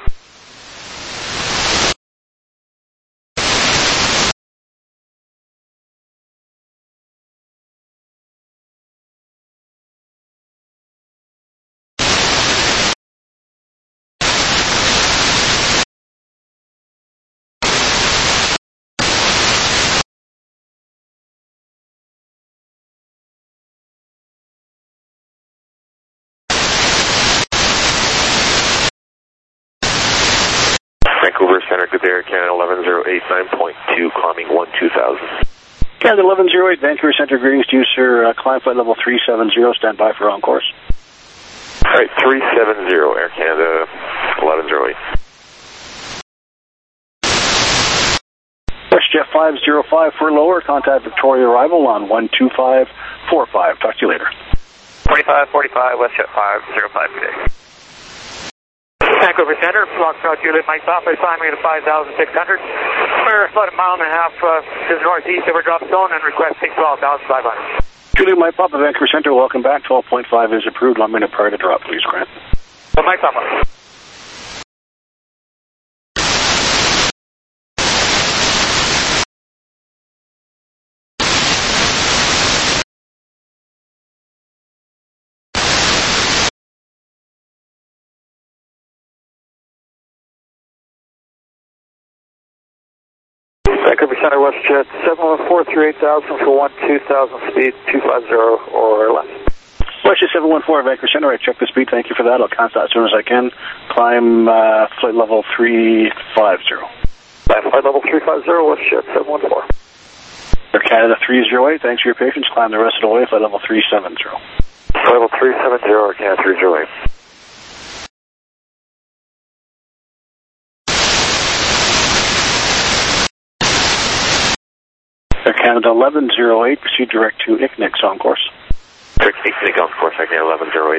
Vancouver Center, good day, Air Canada eleven zero eight nine point two, climbing one two thousand. Canada eleven zero eight, Vancouver Center, greetings to you, sir. Uh, climb flight level three seven zero, stand by for on course. All right, three seven zero, Air Canada eleven zero eight. WestJet five zero five for lower, contact Victoria arrival on one two five four five. Talk to you later. forty-five forty-five, WestJet five zero five today. Vancouver Center, Foxtrot Juliet Mike Papa, climbing at five thousand six hundred. We're about a mile and a half uh, to the northeast of our drop zone and requesting twelve thousand five hundred. Juliet Mike Papa, Vancouver Center, welcome back. twelve point five is approved. One minute prior to drop, please, Grant. Well, Mike Papa. Vancouver Center, WestJet seven one four through eight thousand for one two thousand speed two five zero or less. WestJet seven one four, Vancouver Center, I checked the speed, thank you for that. I'll cancel that as soon as I can. Climb uh, flight level three five zero. Climb flight level three five zero, WestJet seven one four. Air Canada three zero eight, thanks for your patience. Climb the rest of the way, flight level three seven zero. Flight level three seven zero, Air Canada three zero eight. Air Canada eleven zero eight, proceed direct to I C N I C on course. Direct to I C N I C on course, Air Canada eleven zero eight.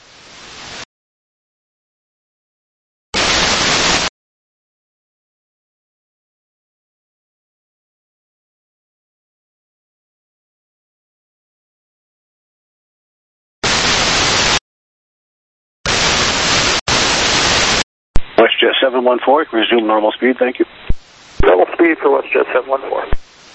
WestJet seven one four, resume normal speed, thank you. Normal speed for WestJet seven one four.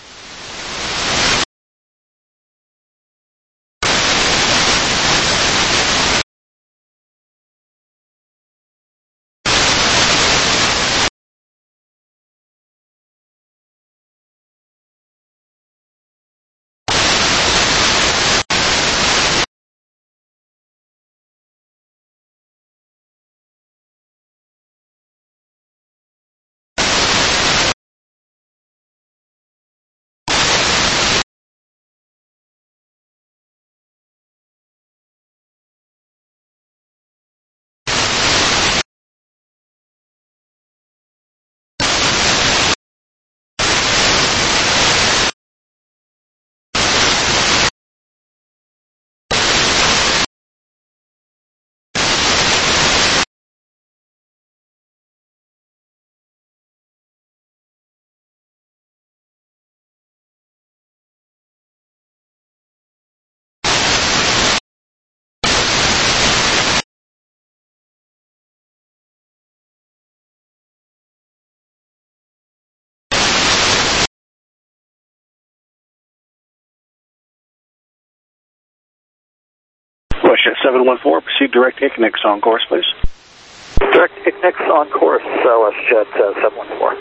WestJet seven one four, proceed direct to I C N I C on course, please. Direct I C N I C on course, uh, WestJet uh, seven one four.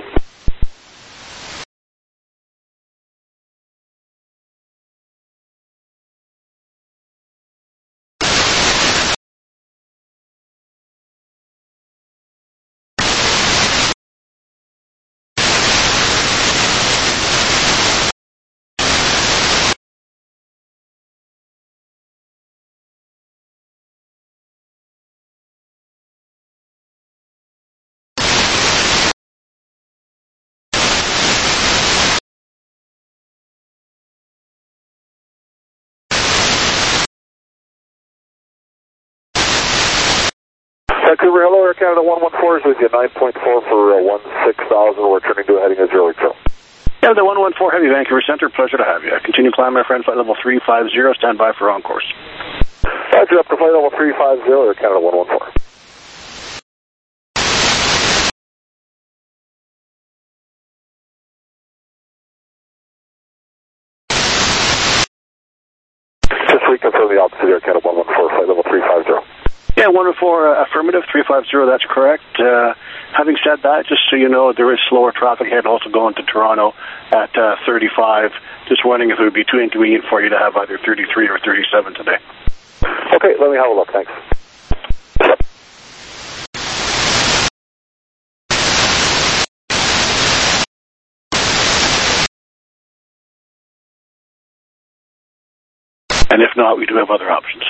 Vancouver, hello, Air Canada one one four is with you, nine point four for uh, one six thousand, we're turning to a heading of zero zero. Yeah, the one one four Heavy, Vancouver Center, pleasure to have you. Continue climb, my friend, flight level three five zero, stand by for on course. Roger, up to flight level three five zero, Air Canada one one four. Just reconfirm the altitude, Air Canada one one four, flight level three five zero. Yeah, one oh four uh, affirmative, three five zero, that's correct. Uh, having said that, just so you know, there is slower traffic ahead also going to Toronto at uh, thirty-five. Just wondering if it would be too inconvenient for you to have either thirty-three or thirty-seven today. Okay, let me have a look, thanks. And if not, we do have other options.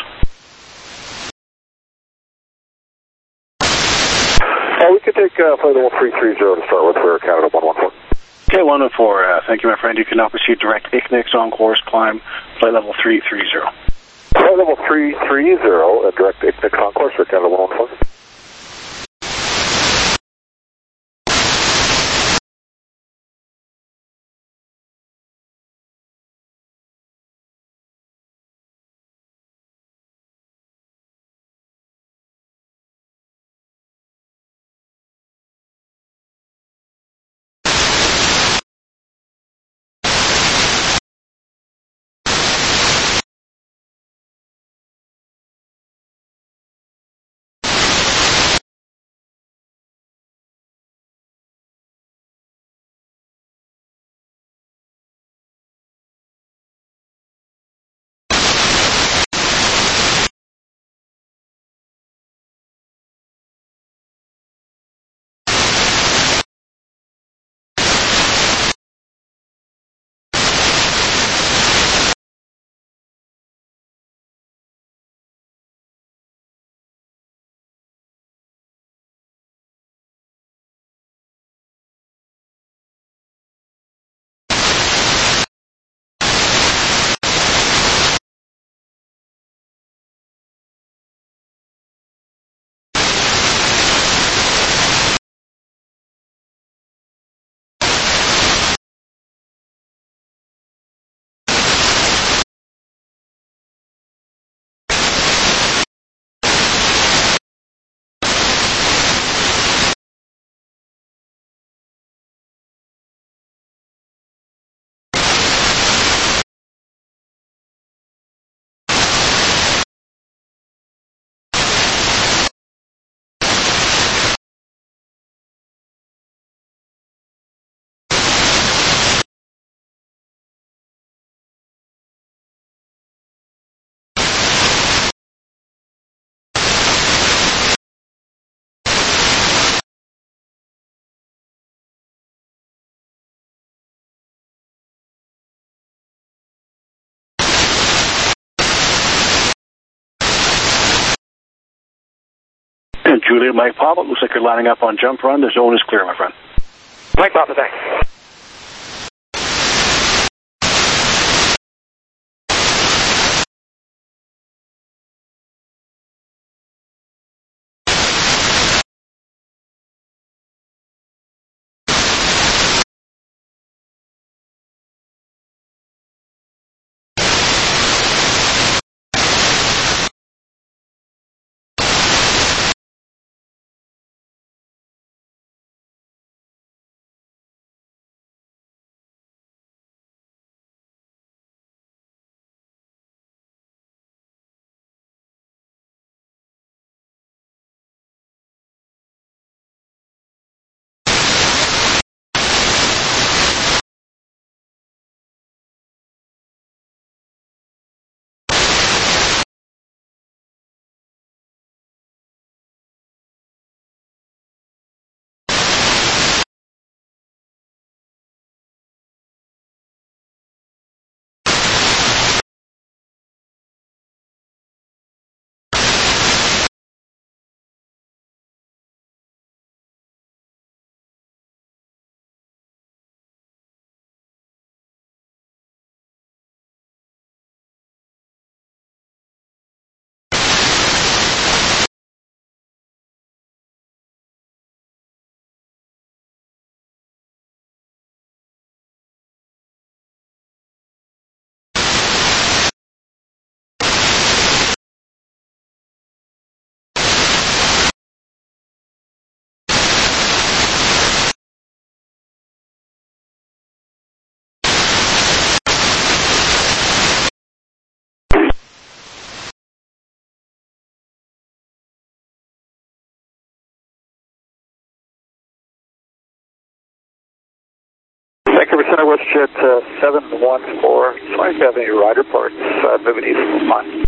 Uh, we could take uh, flight level three three zero to start with for Air Canada one one four. Okay, one oh four, uh, thank you, my friend. You can now proceed direct I C N I C on course, climb flight level three three zero. Flight Flight level three three zero, uh, direct Ignix on course, Air Canada one one four. And Juliet, Mike Papa, looks like you're lining up on jump run. The zone is clear, my friend. Mike Papa, thanks. Vancouver Center, WestJet uh, seven one four. Just wondering if you have any ride reports uh, moving east from mine.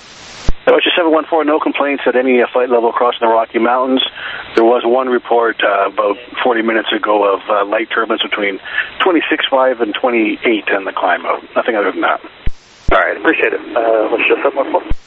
WestJet seven one four, no complaints at any uh, flight level crossing the Rocky Mountains. There was one report uh, about forty minutes ago of uh, light turbulence between twenty-six point five and twenty-eight in the climb out. Nothing other than that. All right, appreciate it. Uh, WestJet seven one four.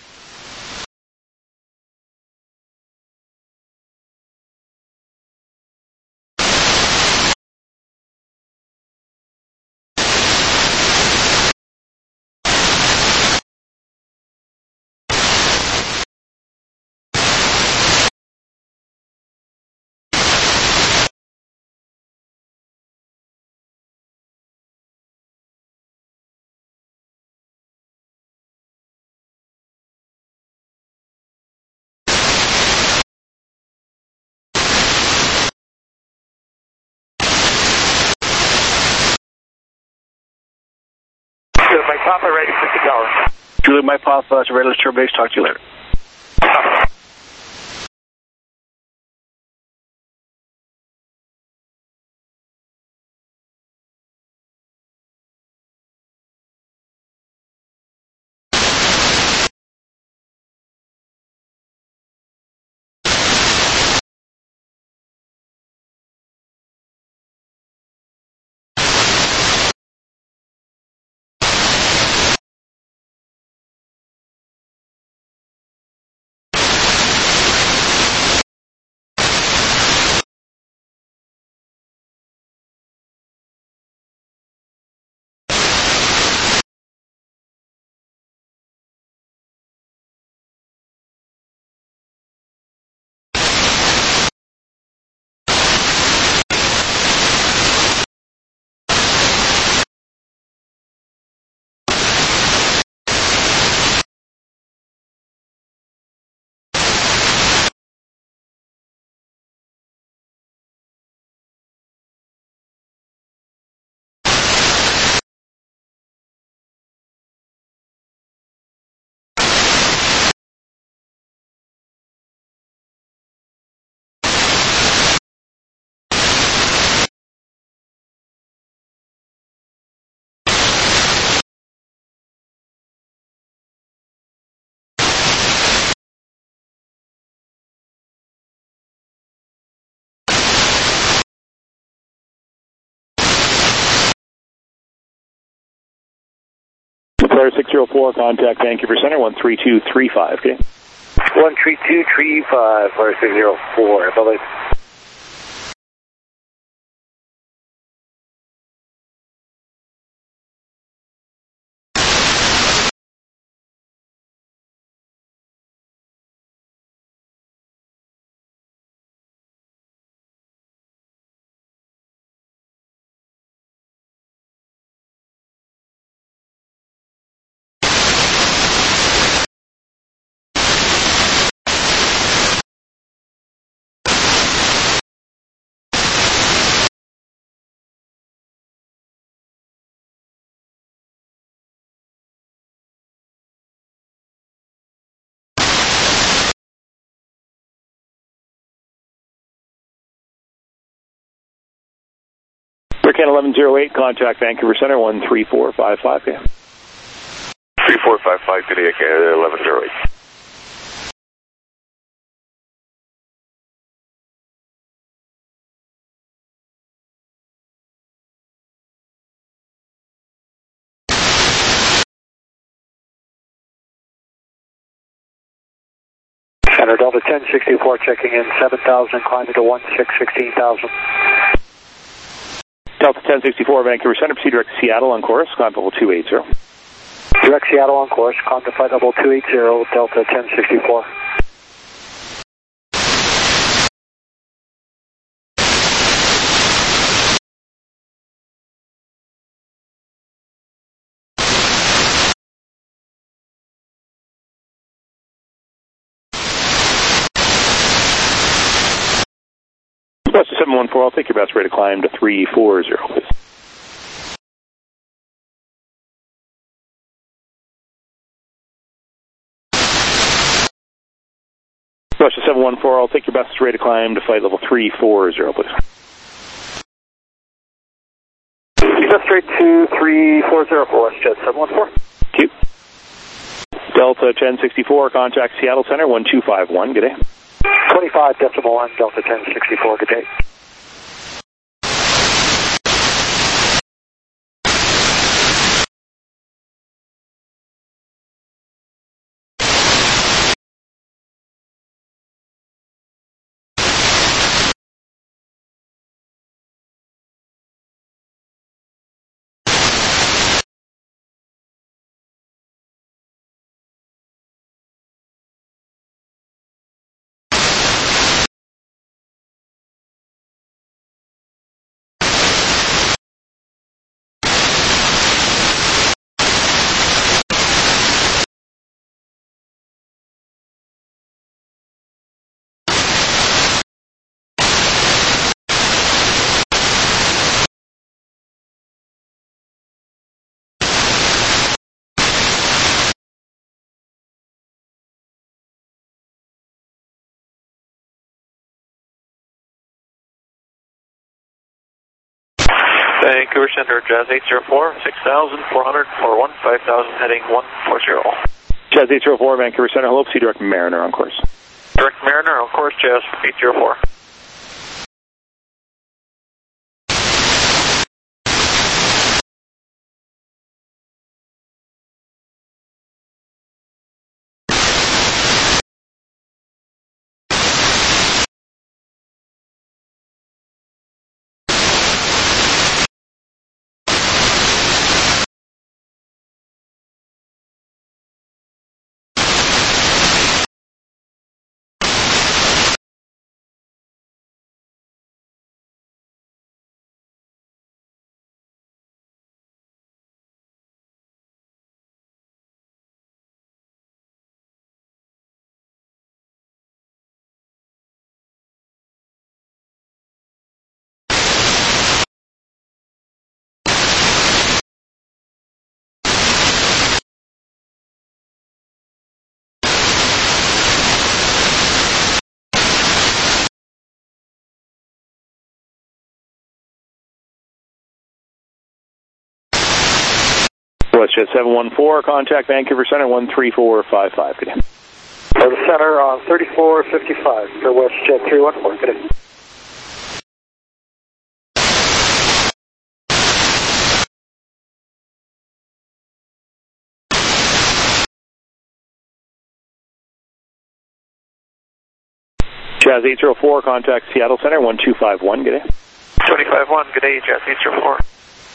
Mike Papa, ready for six hours. Julie Mike Papa, it's a ready to turn base. Talk to you later. Flare six zero four, contact Vancouver Center, one three two three five, okay? one three two three five, Flare six zero four, bye-bye. Bearcat eleven oh eight, contact Vancouver Center, one three four five five, okay? three four five five, good day, Canada eleven oh eight. Center Delta ten sixty-four checking in seven thousand, climbing to one six sixteen thousand. Delta ten sixty-four, Vancouver Center, proceed direct to Seattle on course, climb level two eighty. Direct Seattle on course, climb to flight level two eighty, Delta ten sixty-four. West seven one four, I'll take your best rate of climb to three four zero, please. West seven one four, I'll take your best rate of climb to flight level three four zero, please. Best straight to three four zero for WestJet seven one four. Thank you. Delta ten sixty-four, contact Seattle Center, one two five one, good day. twenty-five decimal one, Delta ten sixty-four, good day. Vancouver Center, Jazz eight zero four, six thousand four hundred, four one, five thousand, heading one four zero. Jazz eight zero four, Vancouver Center, hello, see Direct Mariner on course. Direct Mariner on course, Jazz eight zero four. WestJet seven one four, contact Vancouver Center one three four five five. Good day. For the center on thirty-four fifty-five for WestJet three one four. Good day. Jazz eight zero four, contact Seattle Center one two five one. Good day. twenty-five one, good day, Jazz eight zero four.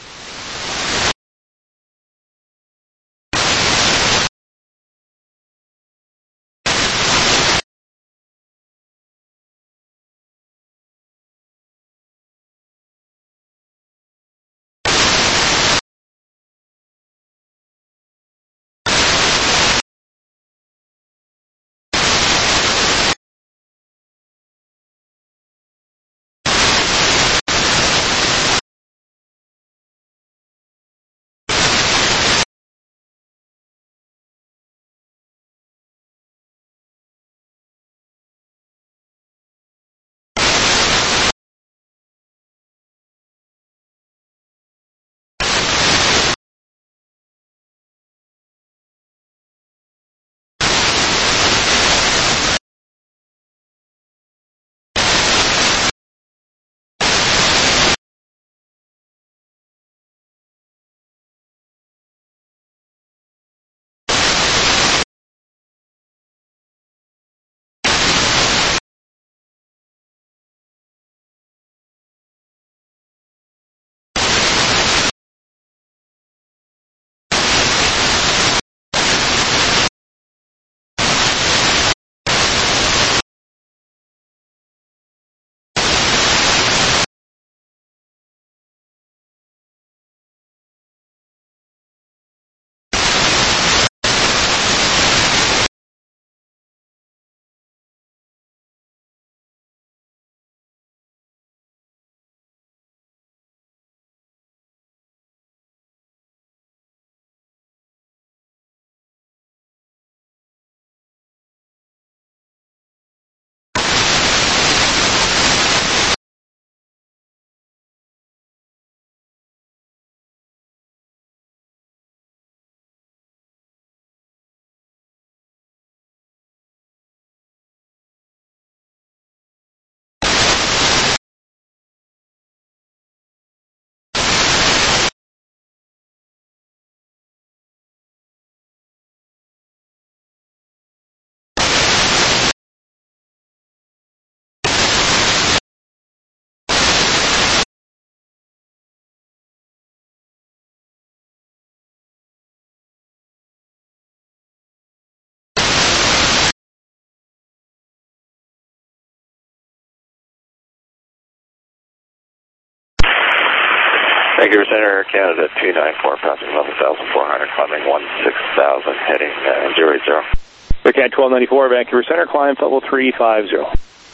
Vancouver Center, Canada two nine four, passing eleven thousand four hundred, climbing one six thousand, heading uh, zero eight zero. Bearcat twelve ninety-four, Vancouver Center, climb level three five zero.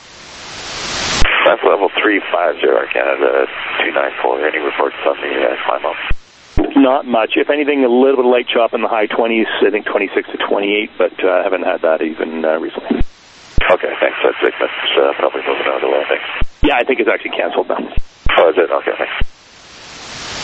That's level three five zero, Canada two nine four. Any reports on the uh, climb up? Not much. If anything, a little bit of light chop in the high twenties, I think twenty-six to twenty-eight, but I uh, haven't had that even uh, recently. Okay, thanks. That's it. That's uh, probably moving out of the way, I think. Yeah, I think it's actually canceled now. Oh, is it? Okay, thanks.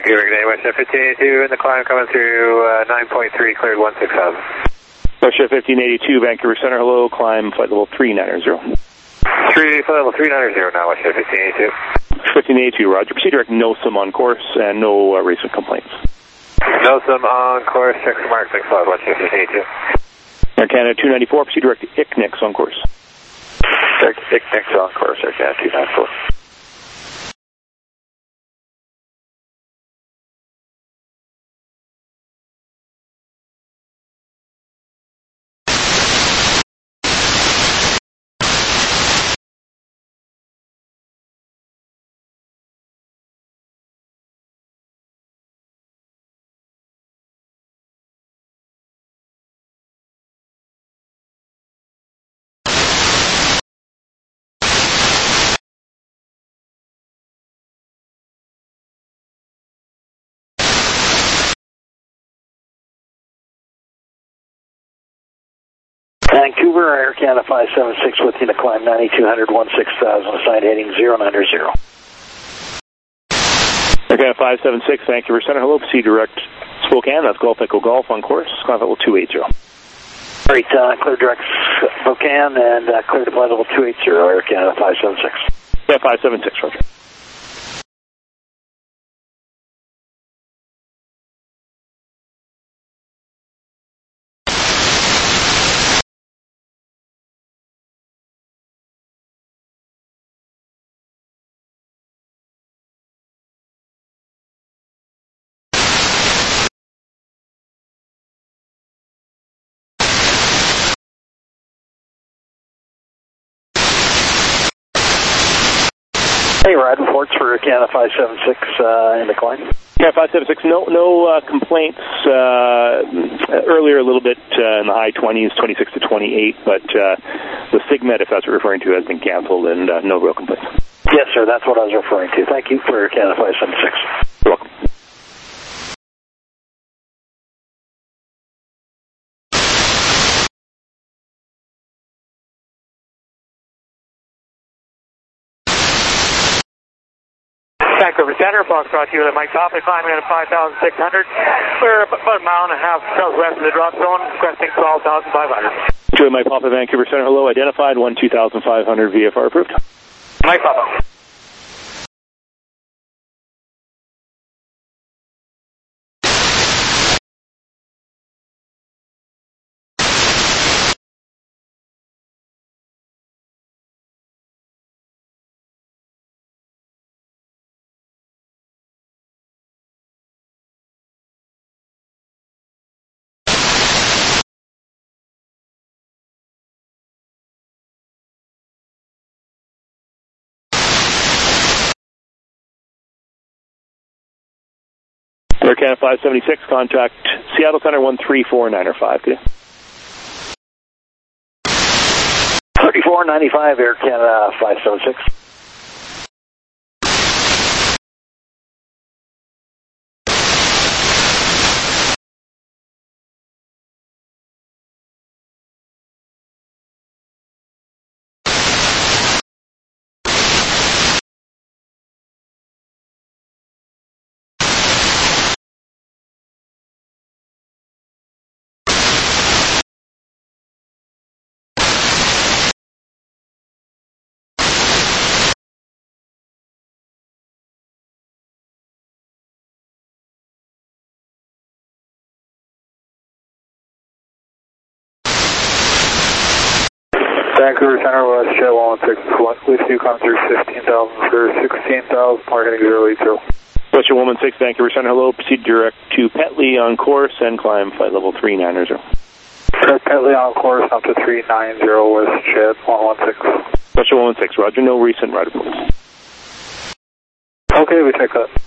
Vancouver, good day, Westjet fifteen eighty-two, and the climb coming through uh, nine point three, cleared one six thousand. Westjet fifteen eighty-two, Vancouver Center, hello, climb flight level three nine zero. Three, flight level three nine zero now, Westjet fifteen eighty-two. fifteen eighty-two, roger. Proceed direct, no sim on course, and no uh, recent complaints. No sim on course, check the mark, thanks a lot, Westjet fifteen eighty-two. Air Canada two ninety-four, proceed direct to I C N I X on course. Direct to I C N I X on course, Air Canada two ninety-four. Vancouver, Air Canada five seven six with you to climb ninety-two hundred, sixteen thousand, assigned heading zero nine zero. Air Canada five seven six, Vancouver Center, hello, proceed direct Spokane, that's Golf Echo Golf on course, climb level two eighty. All right, uh, clear direct Spokane and uh, clear to flight level two eighty, Air Canada five seven six. Yeah, five seven six, roger. Hey, ride reports for Air Canada five seven six uh, in the climb. Yeah, five seven six, no no uh, complaints. Uh, earlier a little bit uh, in the high twenties, twenty-six to twenty-eight, but uh, the SIGMET, if that's what you're referring to, has been canceled and uh, no real complaints. Yes, sir, that's what I was referring to. Thank you for Air Canada five seven six. You're welcome. Vancouver Center, Foxtrot Kilo Mike Papa, climbing at five thousand six hundred. We're about a mile and a half southwest of the drop zone, requesting twelve thousand five hundred. Joey Mike Papa, Vancouver Center, hello, identified, one two thousand five hundred, V F R approved. Mike Papa. Air Canada five seventy-six, contact Seattle Center one three four nine five. Good day. thirty-four ninety-five, Air Canada five seven six. Vancouver Center, Westjet one one six, with you, come through fifteen thousand for sixteen thousand, mark heading zero eight zero. Westjet one one six, Vancouver Center, hello, proceed direct to Petley on course and climb flight level three nine zero. Petley on course up to three nine zero, Westjet one one six. Westjet one one six, roger, no recent ride reports. Okay, we take that.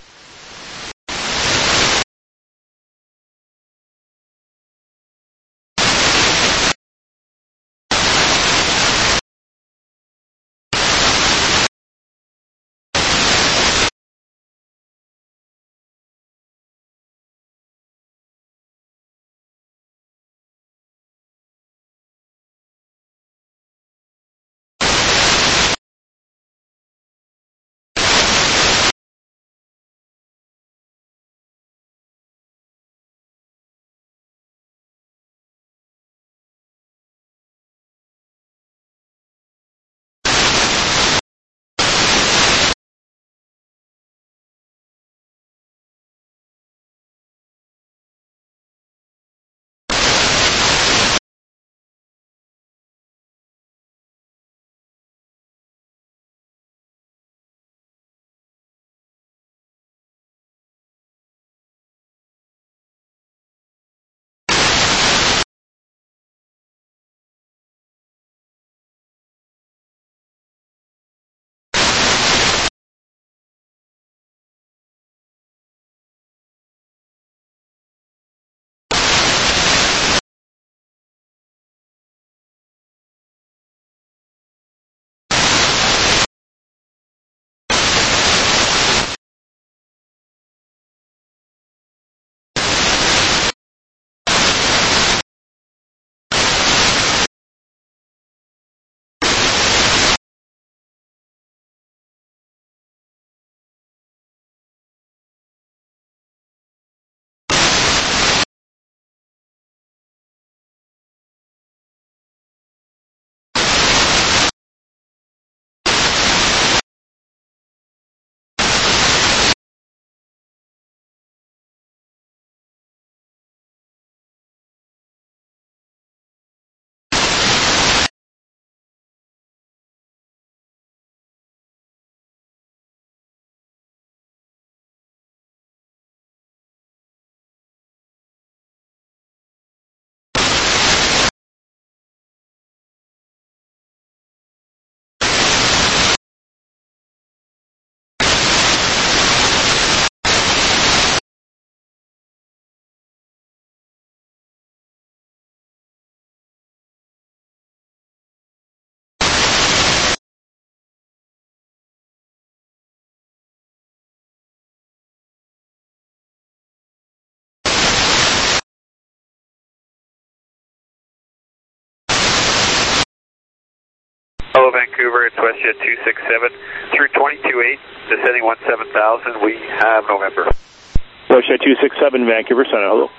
Hello, Vancouver. It's WestJet two six seven through twenty-two eight, descending one seven thousand. We have November. WestJet two six seven, Vancouver Center. Hello.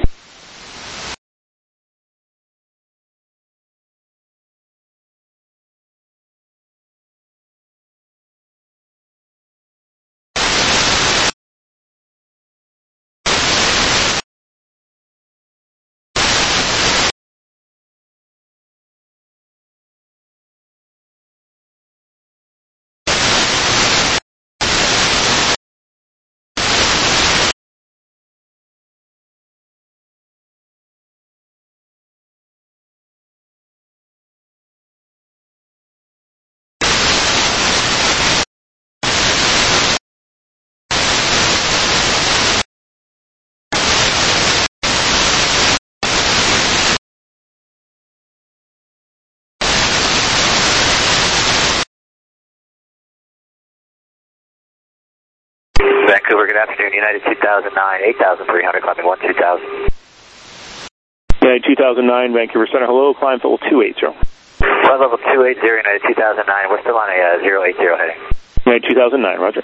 Vancouver, good afternoon. United two thousand nine, eight thousand three hundred, climbing one two thousand. United two thousand nine, Vancouver Center. Hello, climb level two eighty. Flight level two eighty, United two thousand nine. We're still on a uh, zero eight zero heading. United two thousand nine, roger.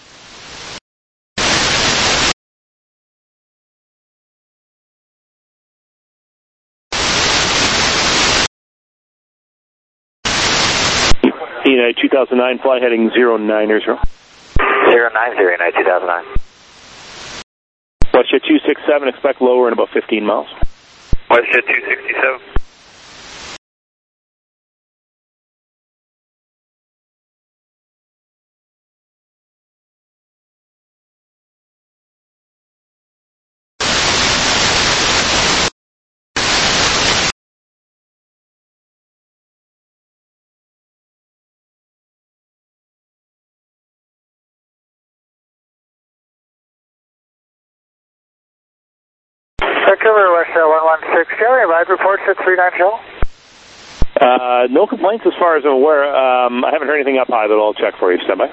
United two thousand nine, fly heading zero nine zero. zero nine zero, United two thousand nine. WestJet two six seven, expect lower in about fifteen miles. WestJet two sixty-seven. Vancouver, WestJet one one six, do you have any ride reports at three nine zero? Uh, no complaints as far as I'm aware. Um, I haven't heard anything up high, but I'll check for you. Stand by.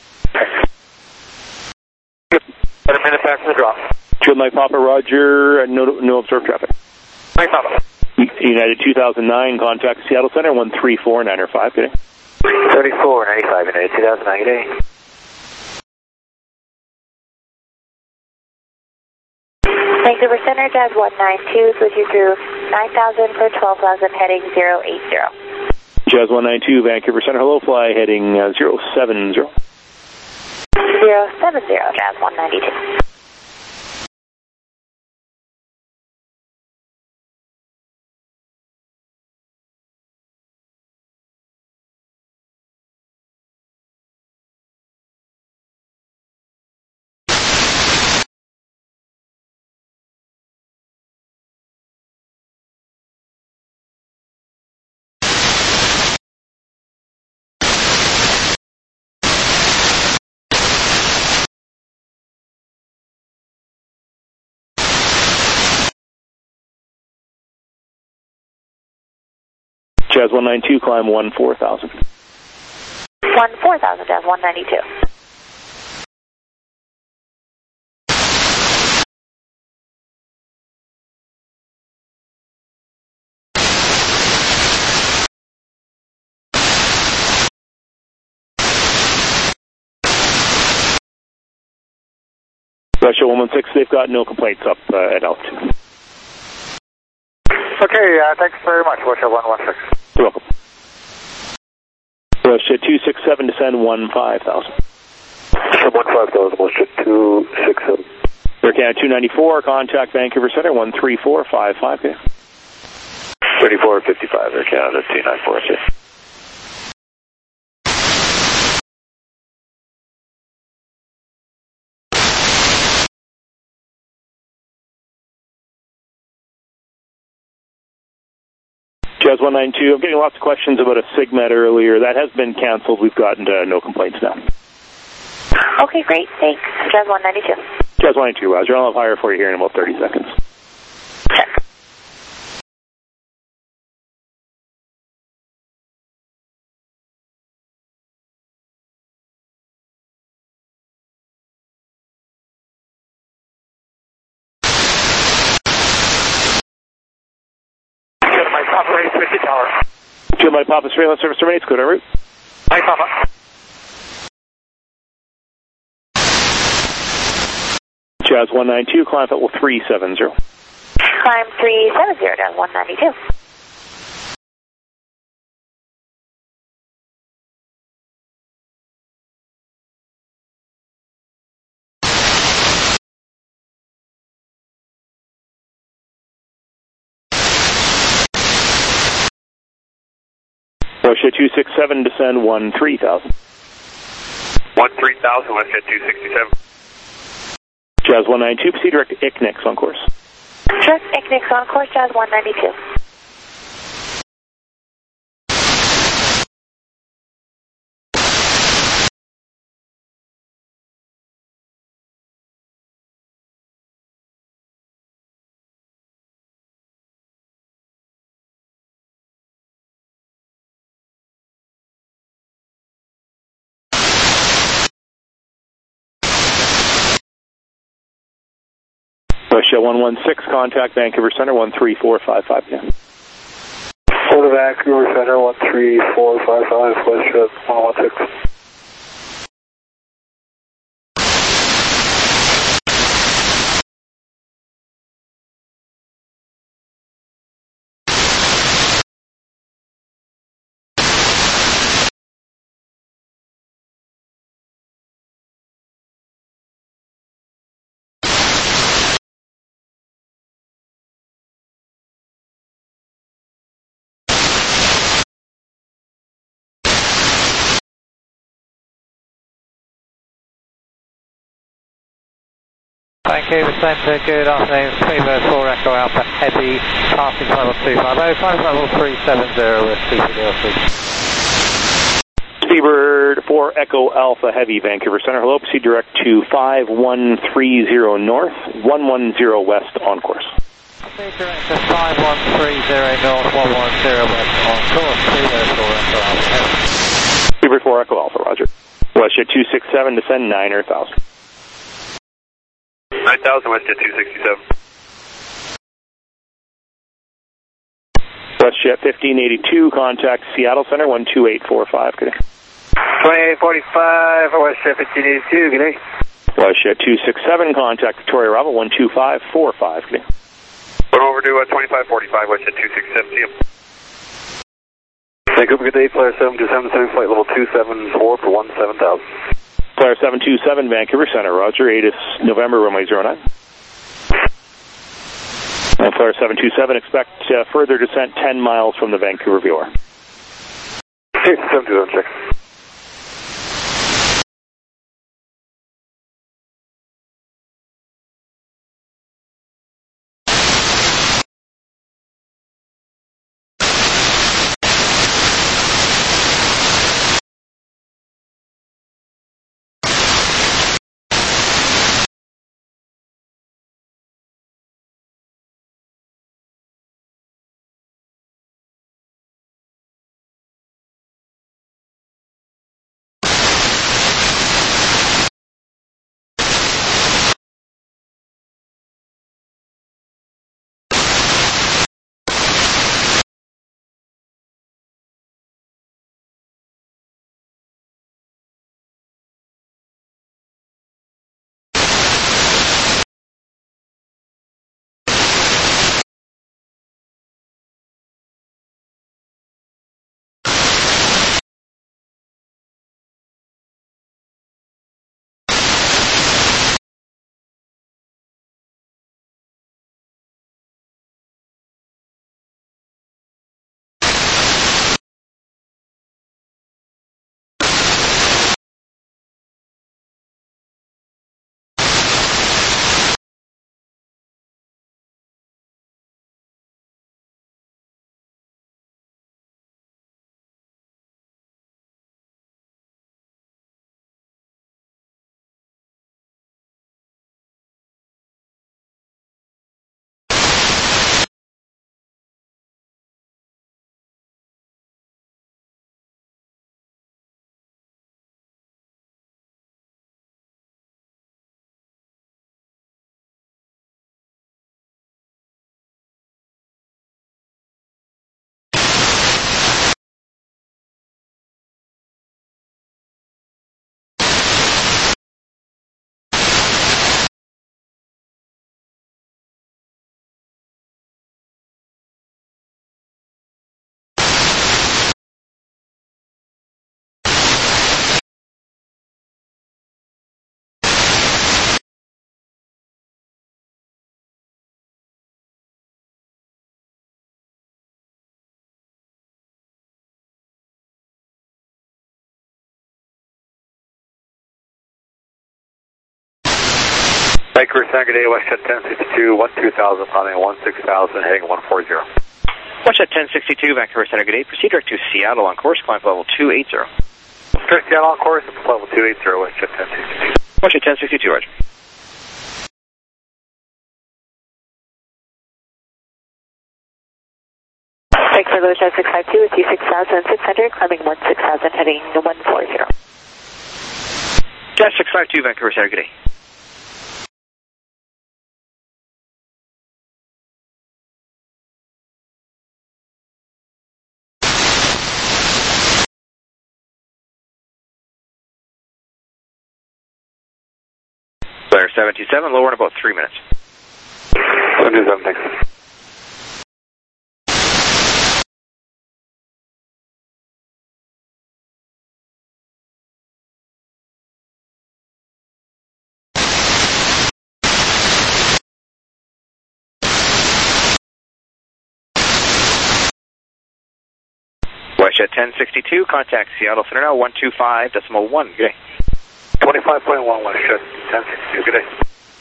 About a minute back from the drop. Shield Mike Papa, Roger. No, no observed traffic. Mike Papa. United two thousand nine, contact Seattle Center, one three four nine five. Good day. thirty-four ninety-five, United two thousand nine. Good day. Vancouver Center, Jazz one nine two, switching through nine thousand for twelve thousand, heading zero eight zero. Jazz one nine two, Vancouver Center, hello, fly heading uh, zero seven zero. zero seven zero, Jazz one ninety-two. Jazz one nine two, climb one four thousand. one four thousand, Jazz one ninety-two. Russia one one six, they've got no complaints up uh, at altitude. Okay, uh, thanks very much, Russia one one six. You're welcome. Russia two six seven, descend one five thousand. one five thousand, Russia two six seven. Air Canada two ninety-four, contact Vancouver Center, one three four five five. Okay. thirty-four fifty-five, Air Canada two ninety-four, okay. Jazz one nine two, I'm getting lots of questions about a SIGMET earlier. That has been canceled. We've gotten uh, no complaints now. Okay, great. Thanks. Jazz one ninety-two. Jazz one ninety-two, Roger. I'll have higher for you here in about thirty seconds. Check. Two Mike Papa, surveillance service terminates, cleared en route. Mike Papa. Jazz one nine two, climb level three seven zero. Climb three seven zero down one ninety-two. Russia two six seven, descend one three thousand. one three thousand, Westjet two sixty-seven. Jazz one nine two, proceed direct to I C N I X on course. Direct I C N I X on course, Jazz one ninety-two. Russia one one six, contact Vancouver Center one three four five five. Yeah. Florida Vancouver Center one three four five five, Westjet one one six. Vancouver Centre, good afternoon. Speedbird four Echo Alpha Heavy, passing level two five zero, climb level three seven zero with T P D L C. Speedbird four Echo Alpha Heavy, Vancouver Center. Hello, proceed direct to five one three zero north, one one zero west on course. Proceed direct to five one three zero north, one one zero west on course. Speedbird four Echo Alpha Heavy. Speedbird four Echo Alpha, roger. Westjet two six seven, descend nine thousand. nine thousand, Westjet two sixty-seven. Westjet fifteen eighty-two, contact Seattle Center one two eight four five, good day. twenty-eight forty-five, Westjet fifteen eighty-two, good day. Westjet two six seven, contact Victoria Bravo one two five four five, good day. Put over to uh, twenty-five forty-five, Westjet two sixty-seven, see you. Vancouver, good day, Flyer seven two seven, setting flight level two seven four for one seven thousand. Flyer seven two seven, Vancouver Center, roger, A T I S November, runway zero nine. And Flyer seven two seven, expect uh, further descent ten miles from the Vancouver V O R. seven two seven, check. Vancouver Center, good day, WestJet ten sixty-two, one two thousand, climbing one six thousand, heading one forty. WestJet ten sixty-two, Vancouver Center, good day. Proceed direct to Seattle on course, climb level two eighty. Direct Seattle on course, level two eighty, WestJet ten sixty-two. WestJet ten sixty-two, roger. Vancouver WestJet six five two with you six thousand six hundred, climbing one six thousand, heading one forty. Jet six five two, Vancouver Center, good day. Blair seven two seven, lower in about three minutes. seven two seven, thanks. WestJet ten sixty-two, contact Seattle Center now, one two five decimal one, good day. twenty-five point one, WestJet ten sixty-two, good day.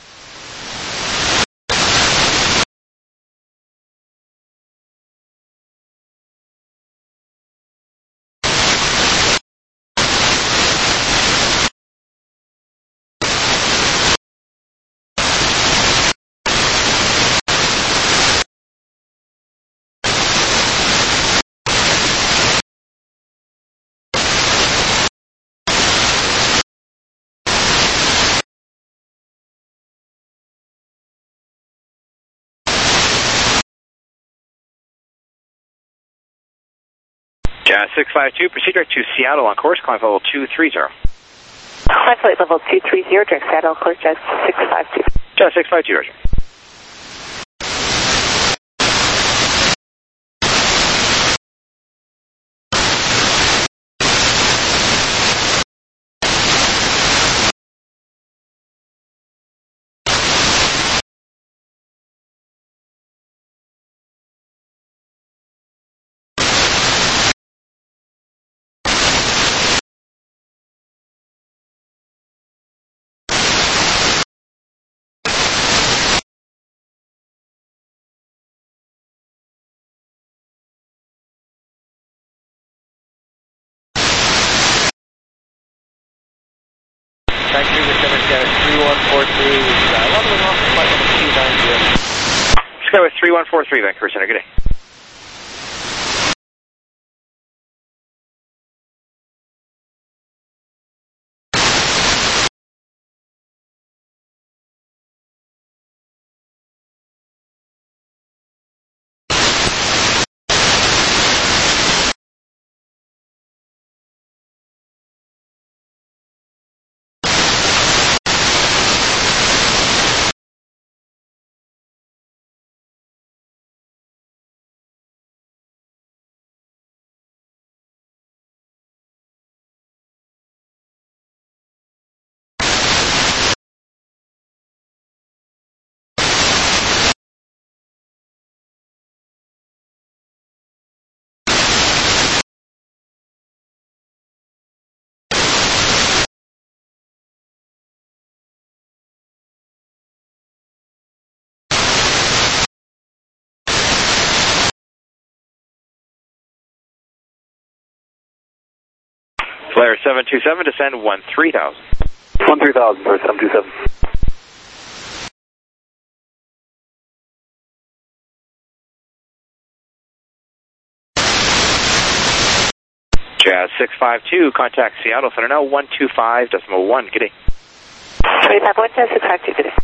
Jazz six five two, proceed direct to Seattle on course, climb level two three zero. Climb flight level two three zero, direct Seattle, course Jazz six five two. Jazz six five two, roger. Vancouver Center, three one four three, uh, leveling off flight level two nine zero. Skyway three one four three, Vancouver Center, good day. Flare seven two seven, descend one three thousand. one three thousand, sir, seven two seven. Jazz six five two, contact Seattle Center now, one two five decimal one, good day. twenty-five one, Jazz six five two, good day.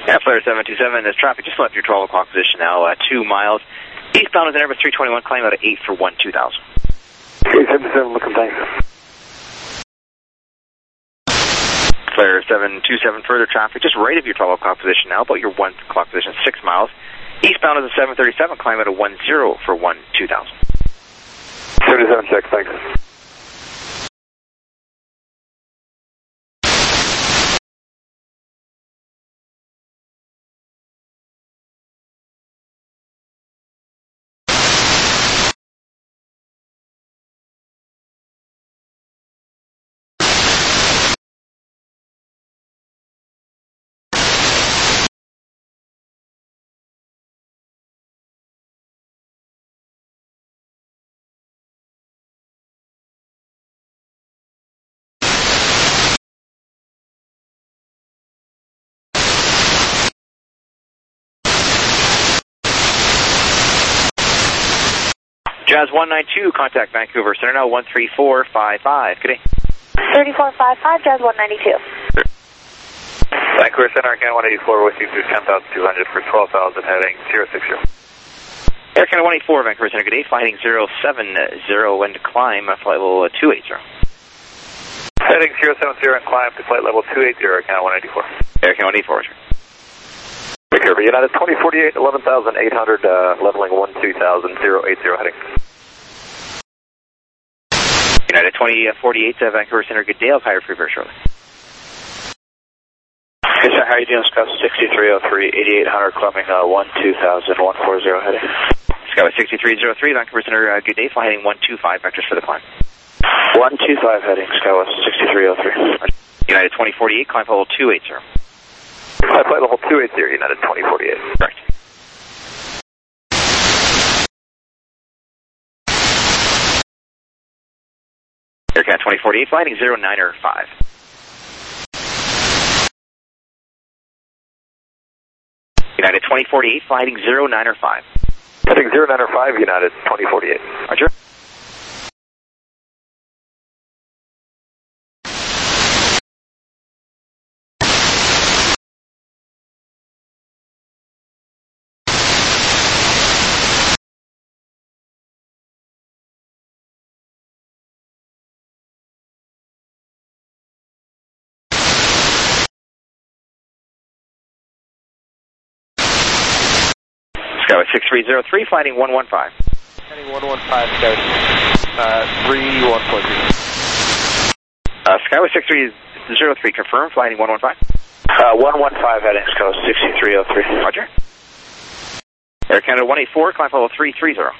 Yeah, Flare seven two seven, there's traffic just left your twelve o'clock position now, uh, two miles. Eastbound is Airbus three twenty-one, climb out of eight for one two thousand. Okay, seven seven, looking, thanks. Flare seven two seven, further traffic just right of your twelve o'clock position now, about your one o'clock position, six miles. Eastbound is a seven thirty-seven, climb out of one zero for one two thousand. seventy-seven, check, thanks. Jazz one nine two, contact Vancouver Center now, one three four five five. Good day. thirty-four five five, Jazz one ninety-two. Vancouver Center, Canada one eighty-four with you through ten thousand two hundred for twelve thousand, heading zero six zero. Air Canada one eighty-four, Vancouver Center, good day, flight heading zero seven zero and climb, uh, flight level two eighty. Heading zero seven zero and climb to flight level two eighty, Air Canada one eighty-four. Air Canada one eighty-four, Roger. Vancouver United twenty forty-eight, eleven thousand eight hundred, uh, leveling one two thousand, zero eight zero heading. United twenty forty-eight, uh, Vancouver Center, good day, I'll hire free very shortly. Hey, sir, how are you doing? Scout sixty-three oh three, eighty-eight hundred, climbing uh, one two thousand, one forty heading. Scout sixty-three oh three, Vancouver Center, uh, good day, fly heading one two five, vectors for the climb. one two five heading, Scout sixty-three oh three. United twenty forty-eight, climb level two eighty. Flight level two eighty, United twenty forty-eight. Correct. Air Canada twenty forty-eight, flight heading zero nine or five. United twenty forty-eight, flight heading zero nine or five. Heading zero nine or five, United twenty forty-eight. Roger. Skyway six three zero three, flighting one one five. Heading one one five, Scout. Uh, three one four three. Uh, Skyway six three zero three, confirm, flighting one one five. Uh, one one five heading, Scout sixty-three oh three. Roger. Air Canada one eighty-four, climb level three three zero.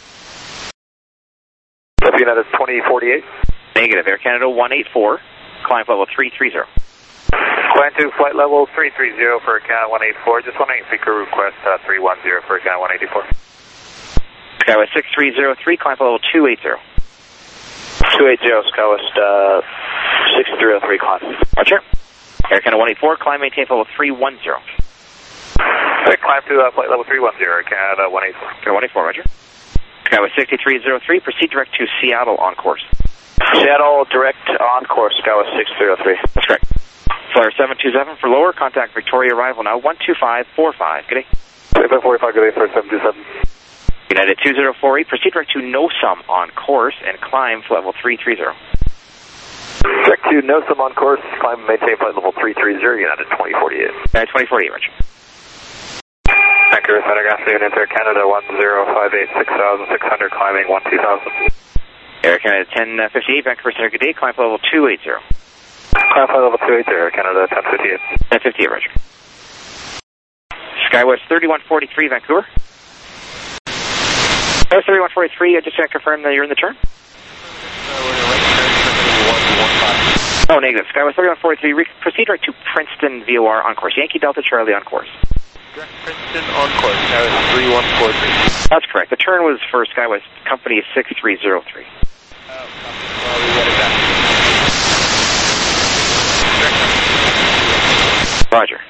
United twenty forty-eight. Negative, Air Canada one eighty-four, climb level three three zero. Climb to flight level three three zero for Canada one eighty-four. Just wondering if we could request uh, three one zero for Canada one eighty-four. Skyway six three zero three, climb level two eighty. two eighty, Skywest uh, sixty-three oh three, climb. Roger. Air Canada one eighty-four, climb maintain level three one zero. Okay, climb to uh, flight level three one zero, Canada one eighty-four. Canada one eighty-four, Roger. Skyway sixty-three zero three, proceed direct to Seattle on course. Seattle direct on course, Skyway six three oh three. That's correct. Flyer seven two seven for lower, contact Victoria arrival now, one two five four five, good day. twenty-five forty-five, good day, Flyer seven two seven. United two zero four eight, proceed direct to NOSUM on course and climb level three three zero. Check to NOSUM on course, climb and maintain flight level three three zero, United twenty forty-eight. United twenty forty-eight, Roger. Vancouver Center, gas station, Inter Canada one zero five eight, six thousand six hundred, climbing one two thousand. Air Canada ten fifty-eight, Vancouver Center, good day, climb level two eighty. Climb flight level two eighty, Air Canada ten fifty-eight. ten fifty-eight, Roger. Skywest thirty-one forty-three, Vancouver. Skywest thirty-one forty-three, I just want to confirm that you're in the turn. Oh, negative. Skywest thirty-one forty-three, proceed right to Princeton V O R on course. Yankee Delta Charlie on course. Direct Princeton on course, Skywest three one four three. That's correct. The turn was for Skywest Company six three zero three. Oh, well, we got it back. Roger.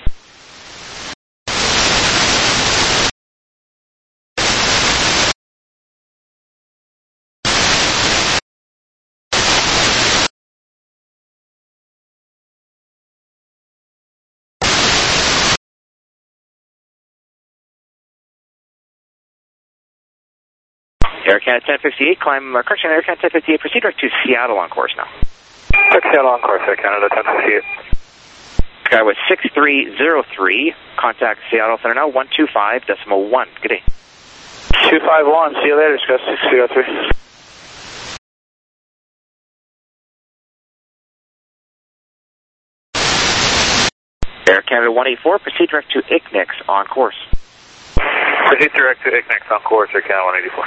Air Canada ten fifty-eight, climb, uh, correction, Air Canada ten fifty-eight, proceed direct to Seattle on course now. Seattle on course, Air Canada ten fifty-eight. Skyway six three zero three, contact Seattle Center now, one two five decimal one. Good day. two five one, see you later, Scott six zero three. Air Canada one eighty-four, proceed direct to I C N I X on course. Proceed direct to I C N I X on course, Air Canada one eighty-four.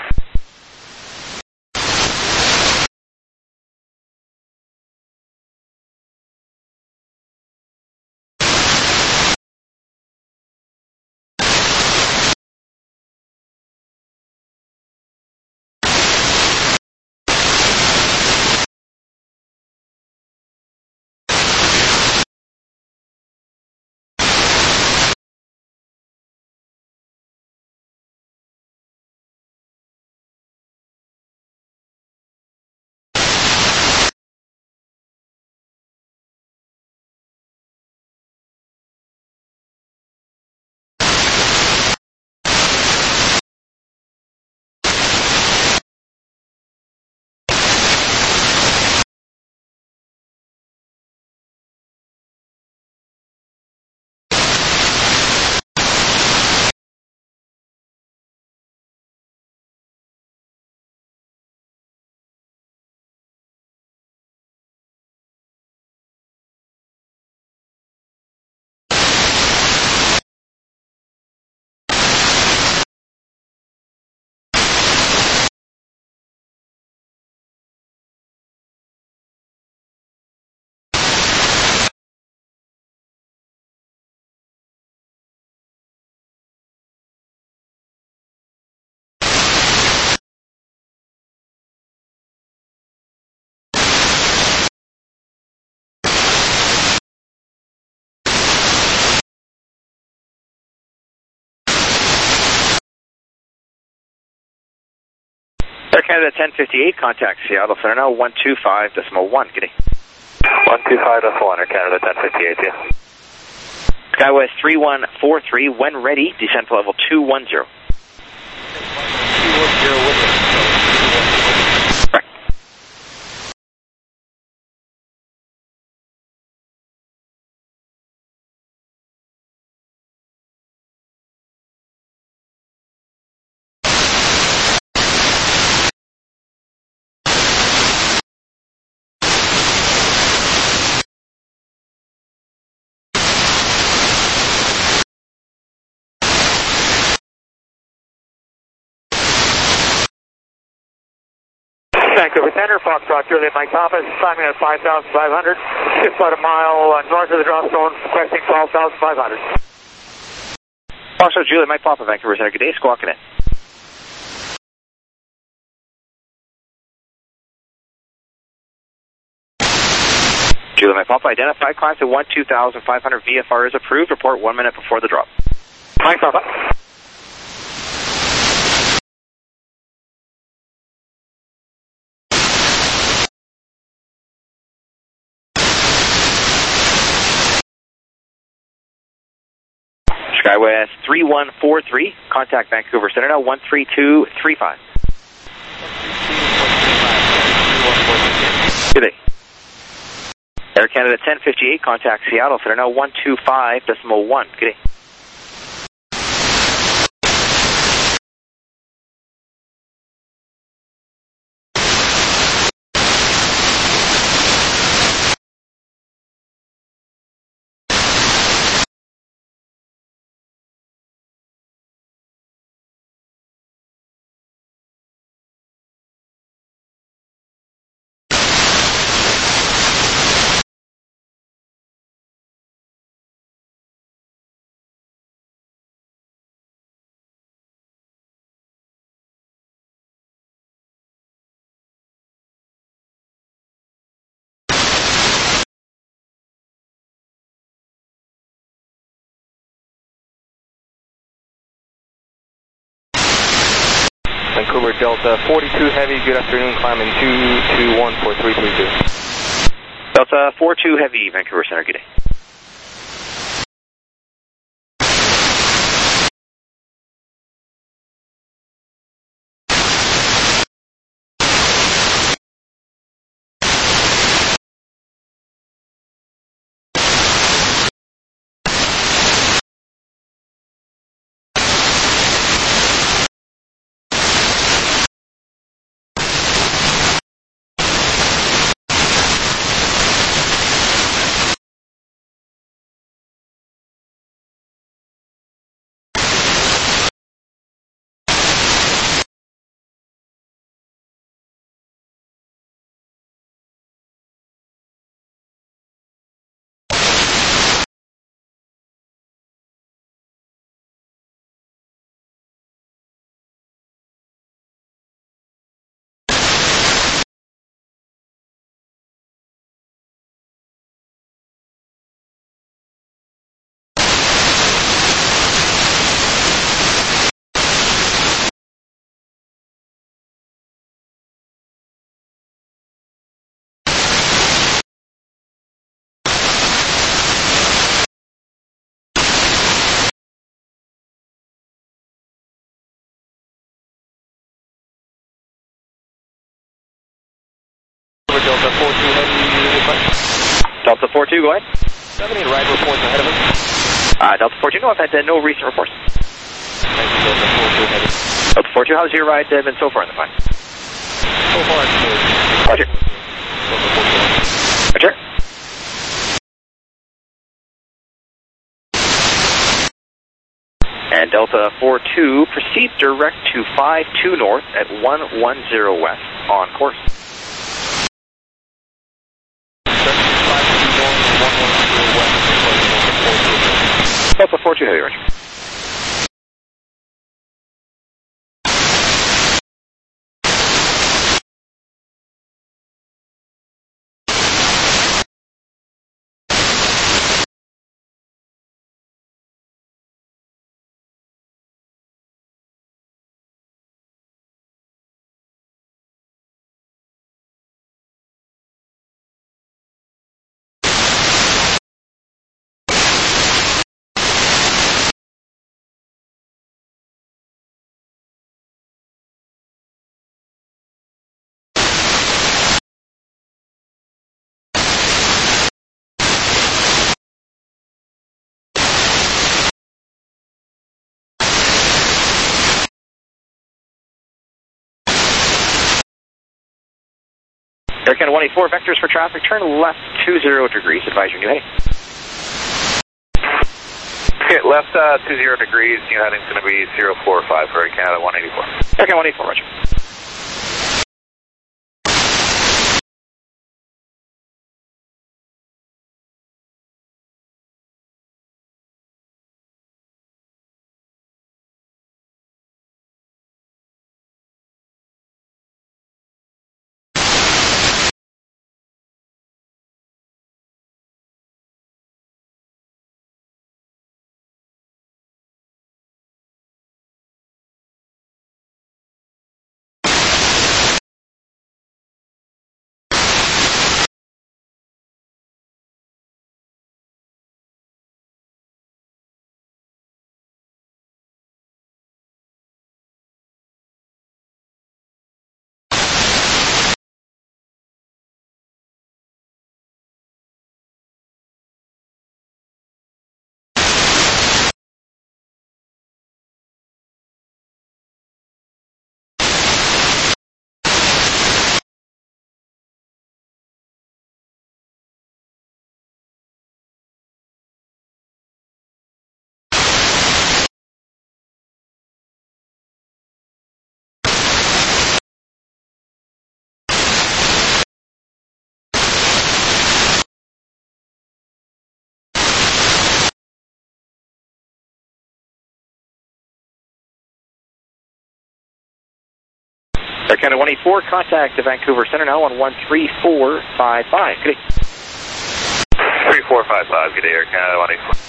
Air Canada ten fifty-eight, contact Seattle Center now, one two five decimal one. Good day. one two five decimal one, Air Canada ten fifty-eight, yeah. Skywest three one four three, when ready, descend to level two one zero. Correct. Vancouver Center, Foxtrot, Juliet Mike Papa, climbing at five thousand five hundred, just about a mile uh, north of the drop zone, requesting twelve thousand five hundred. Foxtrot, Juliet Mike Papa, Vancouver Center, good day, squawking in. Juliet Mike Papa, identified, climbs to one two thousand five hundred, V F R is approved, report one minute before the drop. Mike Papa. Skywest three one four three, contact Vancouver Center now, one three two three five. Good day. Air Canada ten fifty-eight, contact Seattle Center now, one two five decimal one. Good day. Vancouver Delta forty-two Heavy, good afternoon, climbing two two one four three three two. Delta four two Heavy, Vancouver Center, good day. Delta four two heavy, request. Delta four two, go ahead. seventy ride reports ahead of us. Uh, Delta four two, no, I've had uh, no recent reports. Thank you, Delta four two heavy. Delta four two, how's your ride uh, been so far in the flight? So far, it's good. Roger. Delta four two. Roger. And Delta four two, proceed direct to five two north at one one zero west on course. Delta four two, heavy, Roger. Air Canada one eighty-four, vectors for traffic, turn left two zero degrees, advise your new heading. Okay, left uh, two zero degrees, new heading's going to be zero four five for Air Canada one eighty-four. Air Canada one eighty-four, Roger. Air Canada one eighty-four, contact the Vancouver Center now on one three four five five. Good day. three four five five, good day, Air Canada one eighty-four.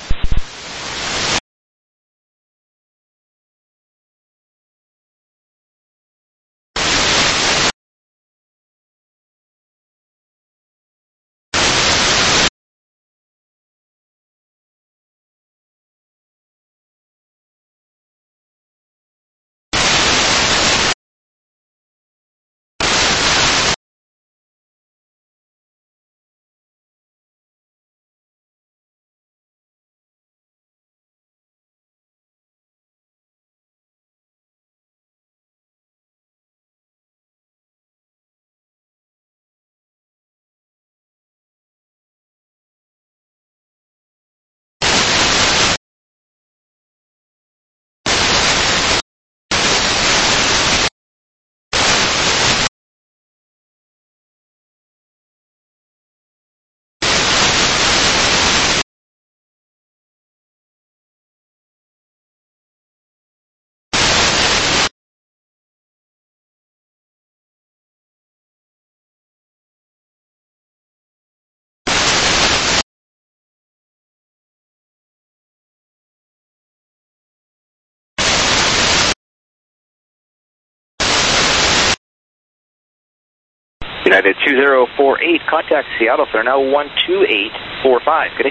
United two zero four eight, contact Seattle Center now one two eight four five. Good day.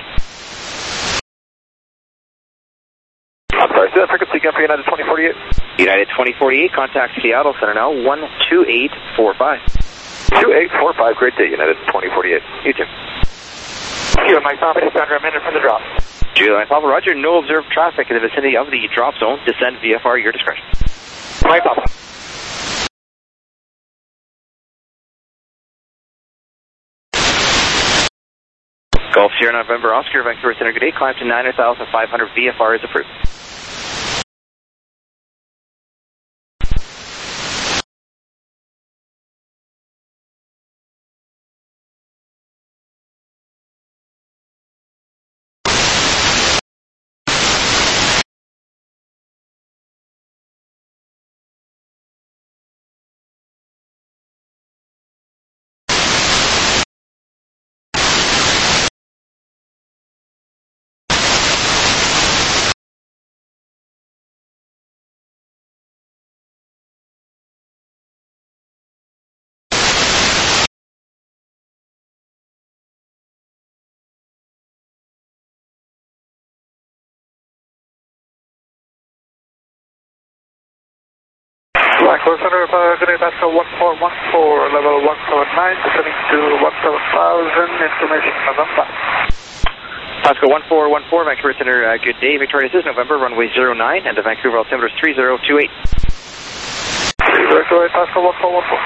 I'm sorry, say that frequency again for United twenty forty-eight. United twenty forty-eight, contact Seattle Center now one two eight four five. two eight four five, great day, United twenty forty-eight. You too. Julie Mike Papa, just under a minute from the drop. Julie Mike Papa, roger. No observed traffic in the vicinity of the drop zone. Descend V F R, your discretion. Mike Papa. Golf Sierra November Oscar, Vancouver Center, good day. Climb to nine thousand five hundred. V F R is approved. Vancouver Center, uh, good day, Pascal one four one four, level one seven nine, descending to one seven thousand, information November. Pascal one four one four, Vancouver Center, uh, good day. Victoria, this is November, runway zero nine, and the Vancouver altimeter is three zero two eight. Victoria, Pascal one four one four.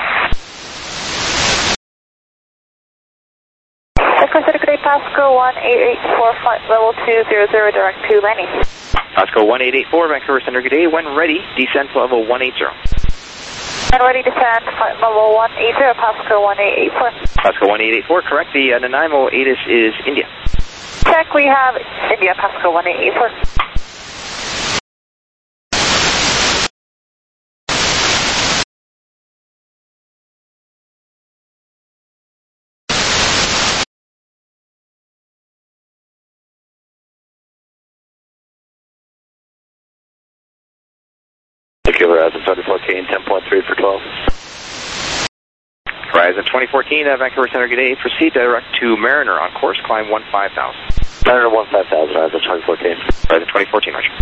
Vancouver Center, good day, Pascal one eight eight four, flight level two zero zero, direct to landing. Pascal one eight eight four, Vancouver Center, good day. When ready, descend to level one eighty. And ready to descend, flight level one eighty, Pascal one eight eight four. Pascal one eight eight four, correct. The uh, Nanaimo ATIS is India. Check, we have India, Pascal one eight eight four. Horizon twenty fourteen, ten point three for twelve. Horizon twenty fourteen, uh, Vancouver Center, good day. Proceed direct to Mariner on course, climb one five thousand. Mariner one five thousand, Horizon twenty fourteen. Horizon twenty fourteen, roger.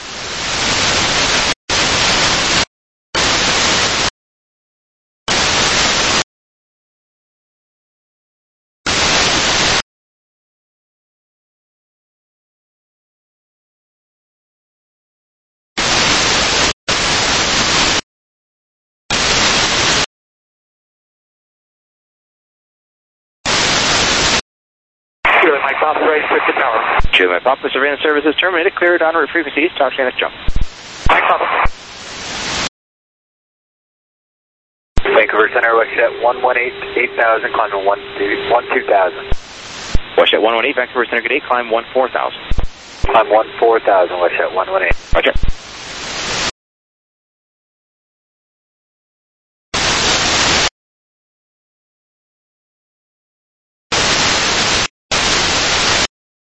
Julie Mike Papa, ready to the tower. Julie Mike Papa, surveillance services terminated. Cleared on route frequencies. Talk to you next jump. Mike Papa. Vancouver Center, WestJet one one eight, eight thousand, climbing one two thousand. WestJet one one eight, Vancouver Center, good day. Climb one four thousand. Climb one four thousand, WestJet one one eight. Roger.